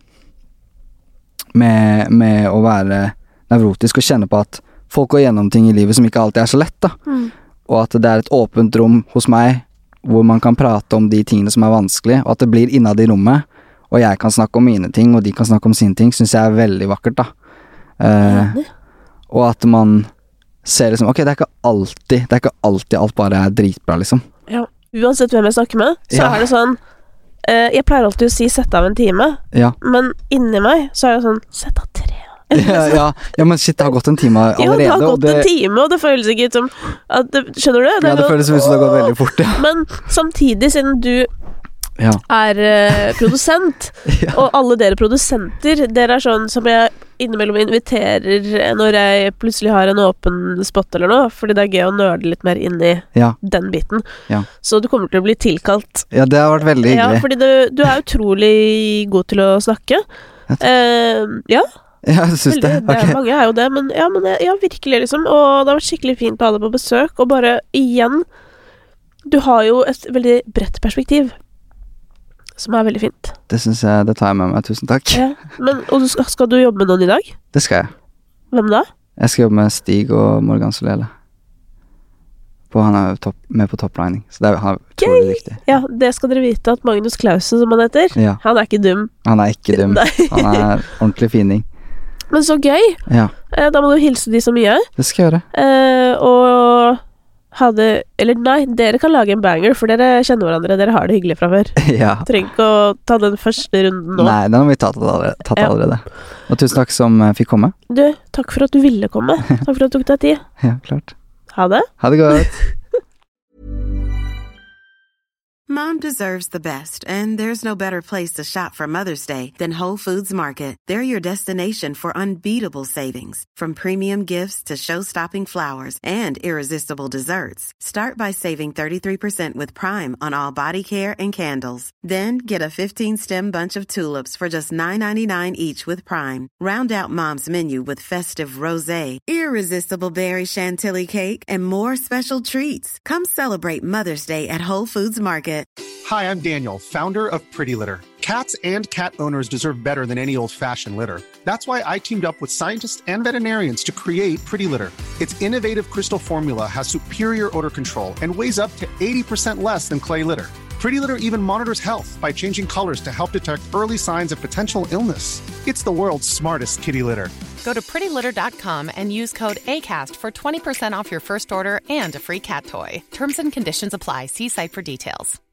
med, med å være nevrotisk og kjenne på at folk går gjennom ting i livet som ikke alltid er så lett da, mm. og at det er et åpent rom hos meg hvor man kan prate om de tingene som er vanskelig, og at det blir innad i rommet, og jeg kan snakke om mine ting, og de kan snakke om sine ting, synes jeg er veldig vakkert da. Eh, og at man ser liksom, ok, det er ikke alltid, det er ikke alltid alt bare er dritbra liksom. Ja, uansett hvem jeg snakker med, så ja. Er det sånn, eh, jeg pleier alltid å si sett av en time, ja. Men inni meg så er det sånn, sett av tre. Ja, ja, ja, men shit, det har gått en time allerede. Ja, det har gått det... en time, og det føles ikke ut som at det, skjønner du? Det ja, det føles ut som det har gått veldig fort, ja. Men samtidig, siden du ja. Er uh, produsent, ja. Og alle dere produsenter, dere er sånn som jeg innimellom inviterer når jeg plutselig har en åpen spot eller noe, fordi det er gøy å nørde litt mer inn i ja. Den biten. Ja. Så du kommer til å bli tilkalt. Ja, det har vært veldig hyggelig. Ja, fordi du, du er utrolig god til å snakke. Uh, ja. Ja, jeg synes det. det er, okay. Mange er jo det, men ja, men ja, virkelig liksom. Og det har vært skikkelig fint å ha deg på besøk. Og bare igjen, du har jo et veldig bredt perspektiv, som er veldig fint. Det synes jeg, det tar jeg med meg, tusen takk. Ja. Men, og skal, skal du jobbe med noen i dag? Det skal jeg. Hvem da? Jeg skal jobbe med Stig og Morgan Solele. På, han er topp, med på toplining, så det er utrolig viktig. Ja, det skal dere vite at Magnus Clausen, som han heter, ja. Han er ikke dum. Han er ikke dum. Han er ordentlig fining. Men så gøy. Ja. Eh, da må du hilse de så mye. Det skal jeg gjøre. Eh, og ha det, eller nei, dere kan lage en banger, for dere kjenner hverandre, dere har det hyggelig fra før. Ja. Trenger ikke å ta den første runden nå. Nei, den har vi tatt allerede. Tatt ja. allerede. Og tusen takk som uh, fikk komme. Du, takk for at du ville komme. Takk for at du tok deg tid. Ja, klart. Ha det. Ha det godt. Mom deserves the best, and there's no better place to shop for Mother's Day than Whole Foods Market. They're your destination for unbeatable savings, from premium gifts to show-stopping flowers and irresistible desserts. Start by saving thirty-three percent with Prime on all body care and candles. Then get a fifteen-stem bunch of tulips for just nine ninety-nine each with Prime. Round out Mom's menu with festive rosé, irresistible berry chantilly cake, and more special treats. Come celebrate Mother's Day at Whole Foods Market. Hi, I'm Daniel, founder of Pretty Litter. Cats and cat owners deserve better than any old-fashioned litter. That's why I teamed up with scientists and veterinarians to create Pretty Litter. Its innovative crystal formula has superior odor control and weighs up to eighty percent less than clay litter. Pretty Litter even monitors health by changing colors to help detect early signs of potential illness. It's the world's smartest kitty litter. Go to pretty litter dot com and use code ACAST for twenty percent off your first order and a free cat toy. Terms and conditions apply. See site for details.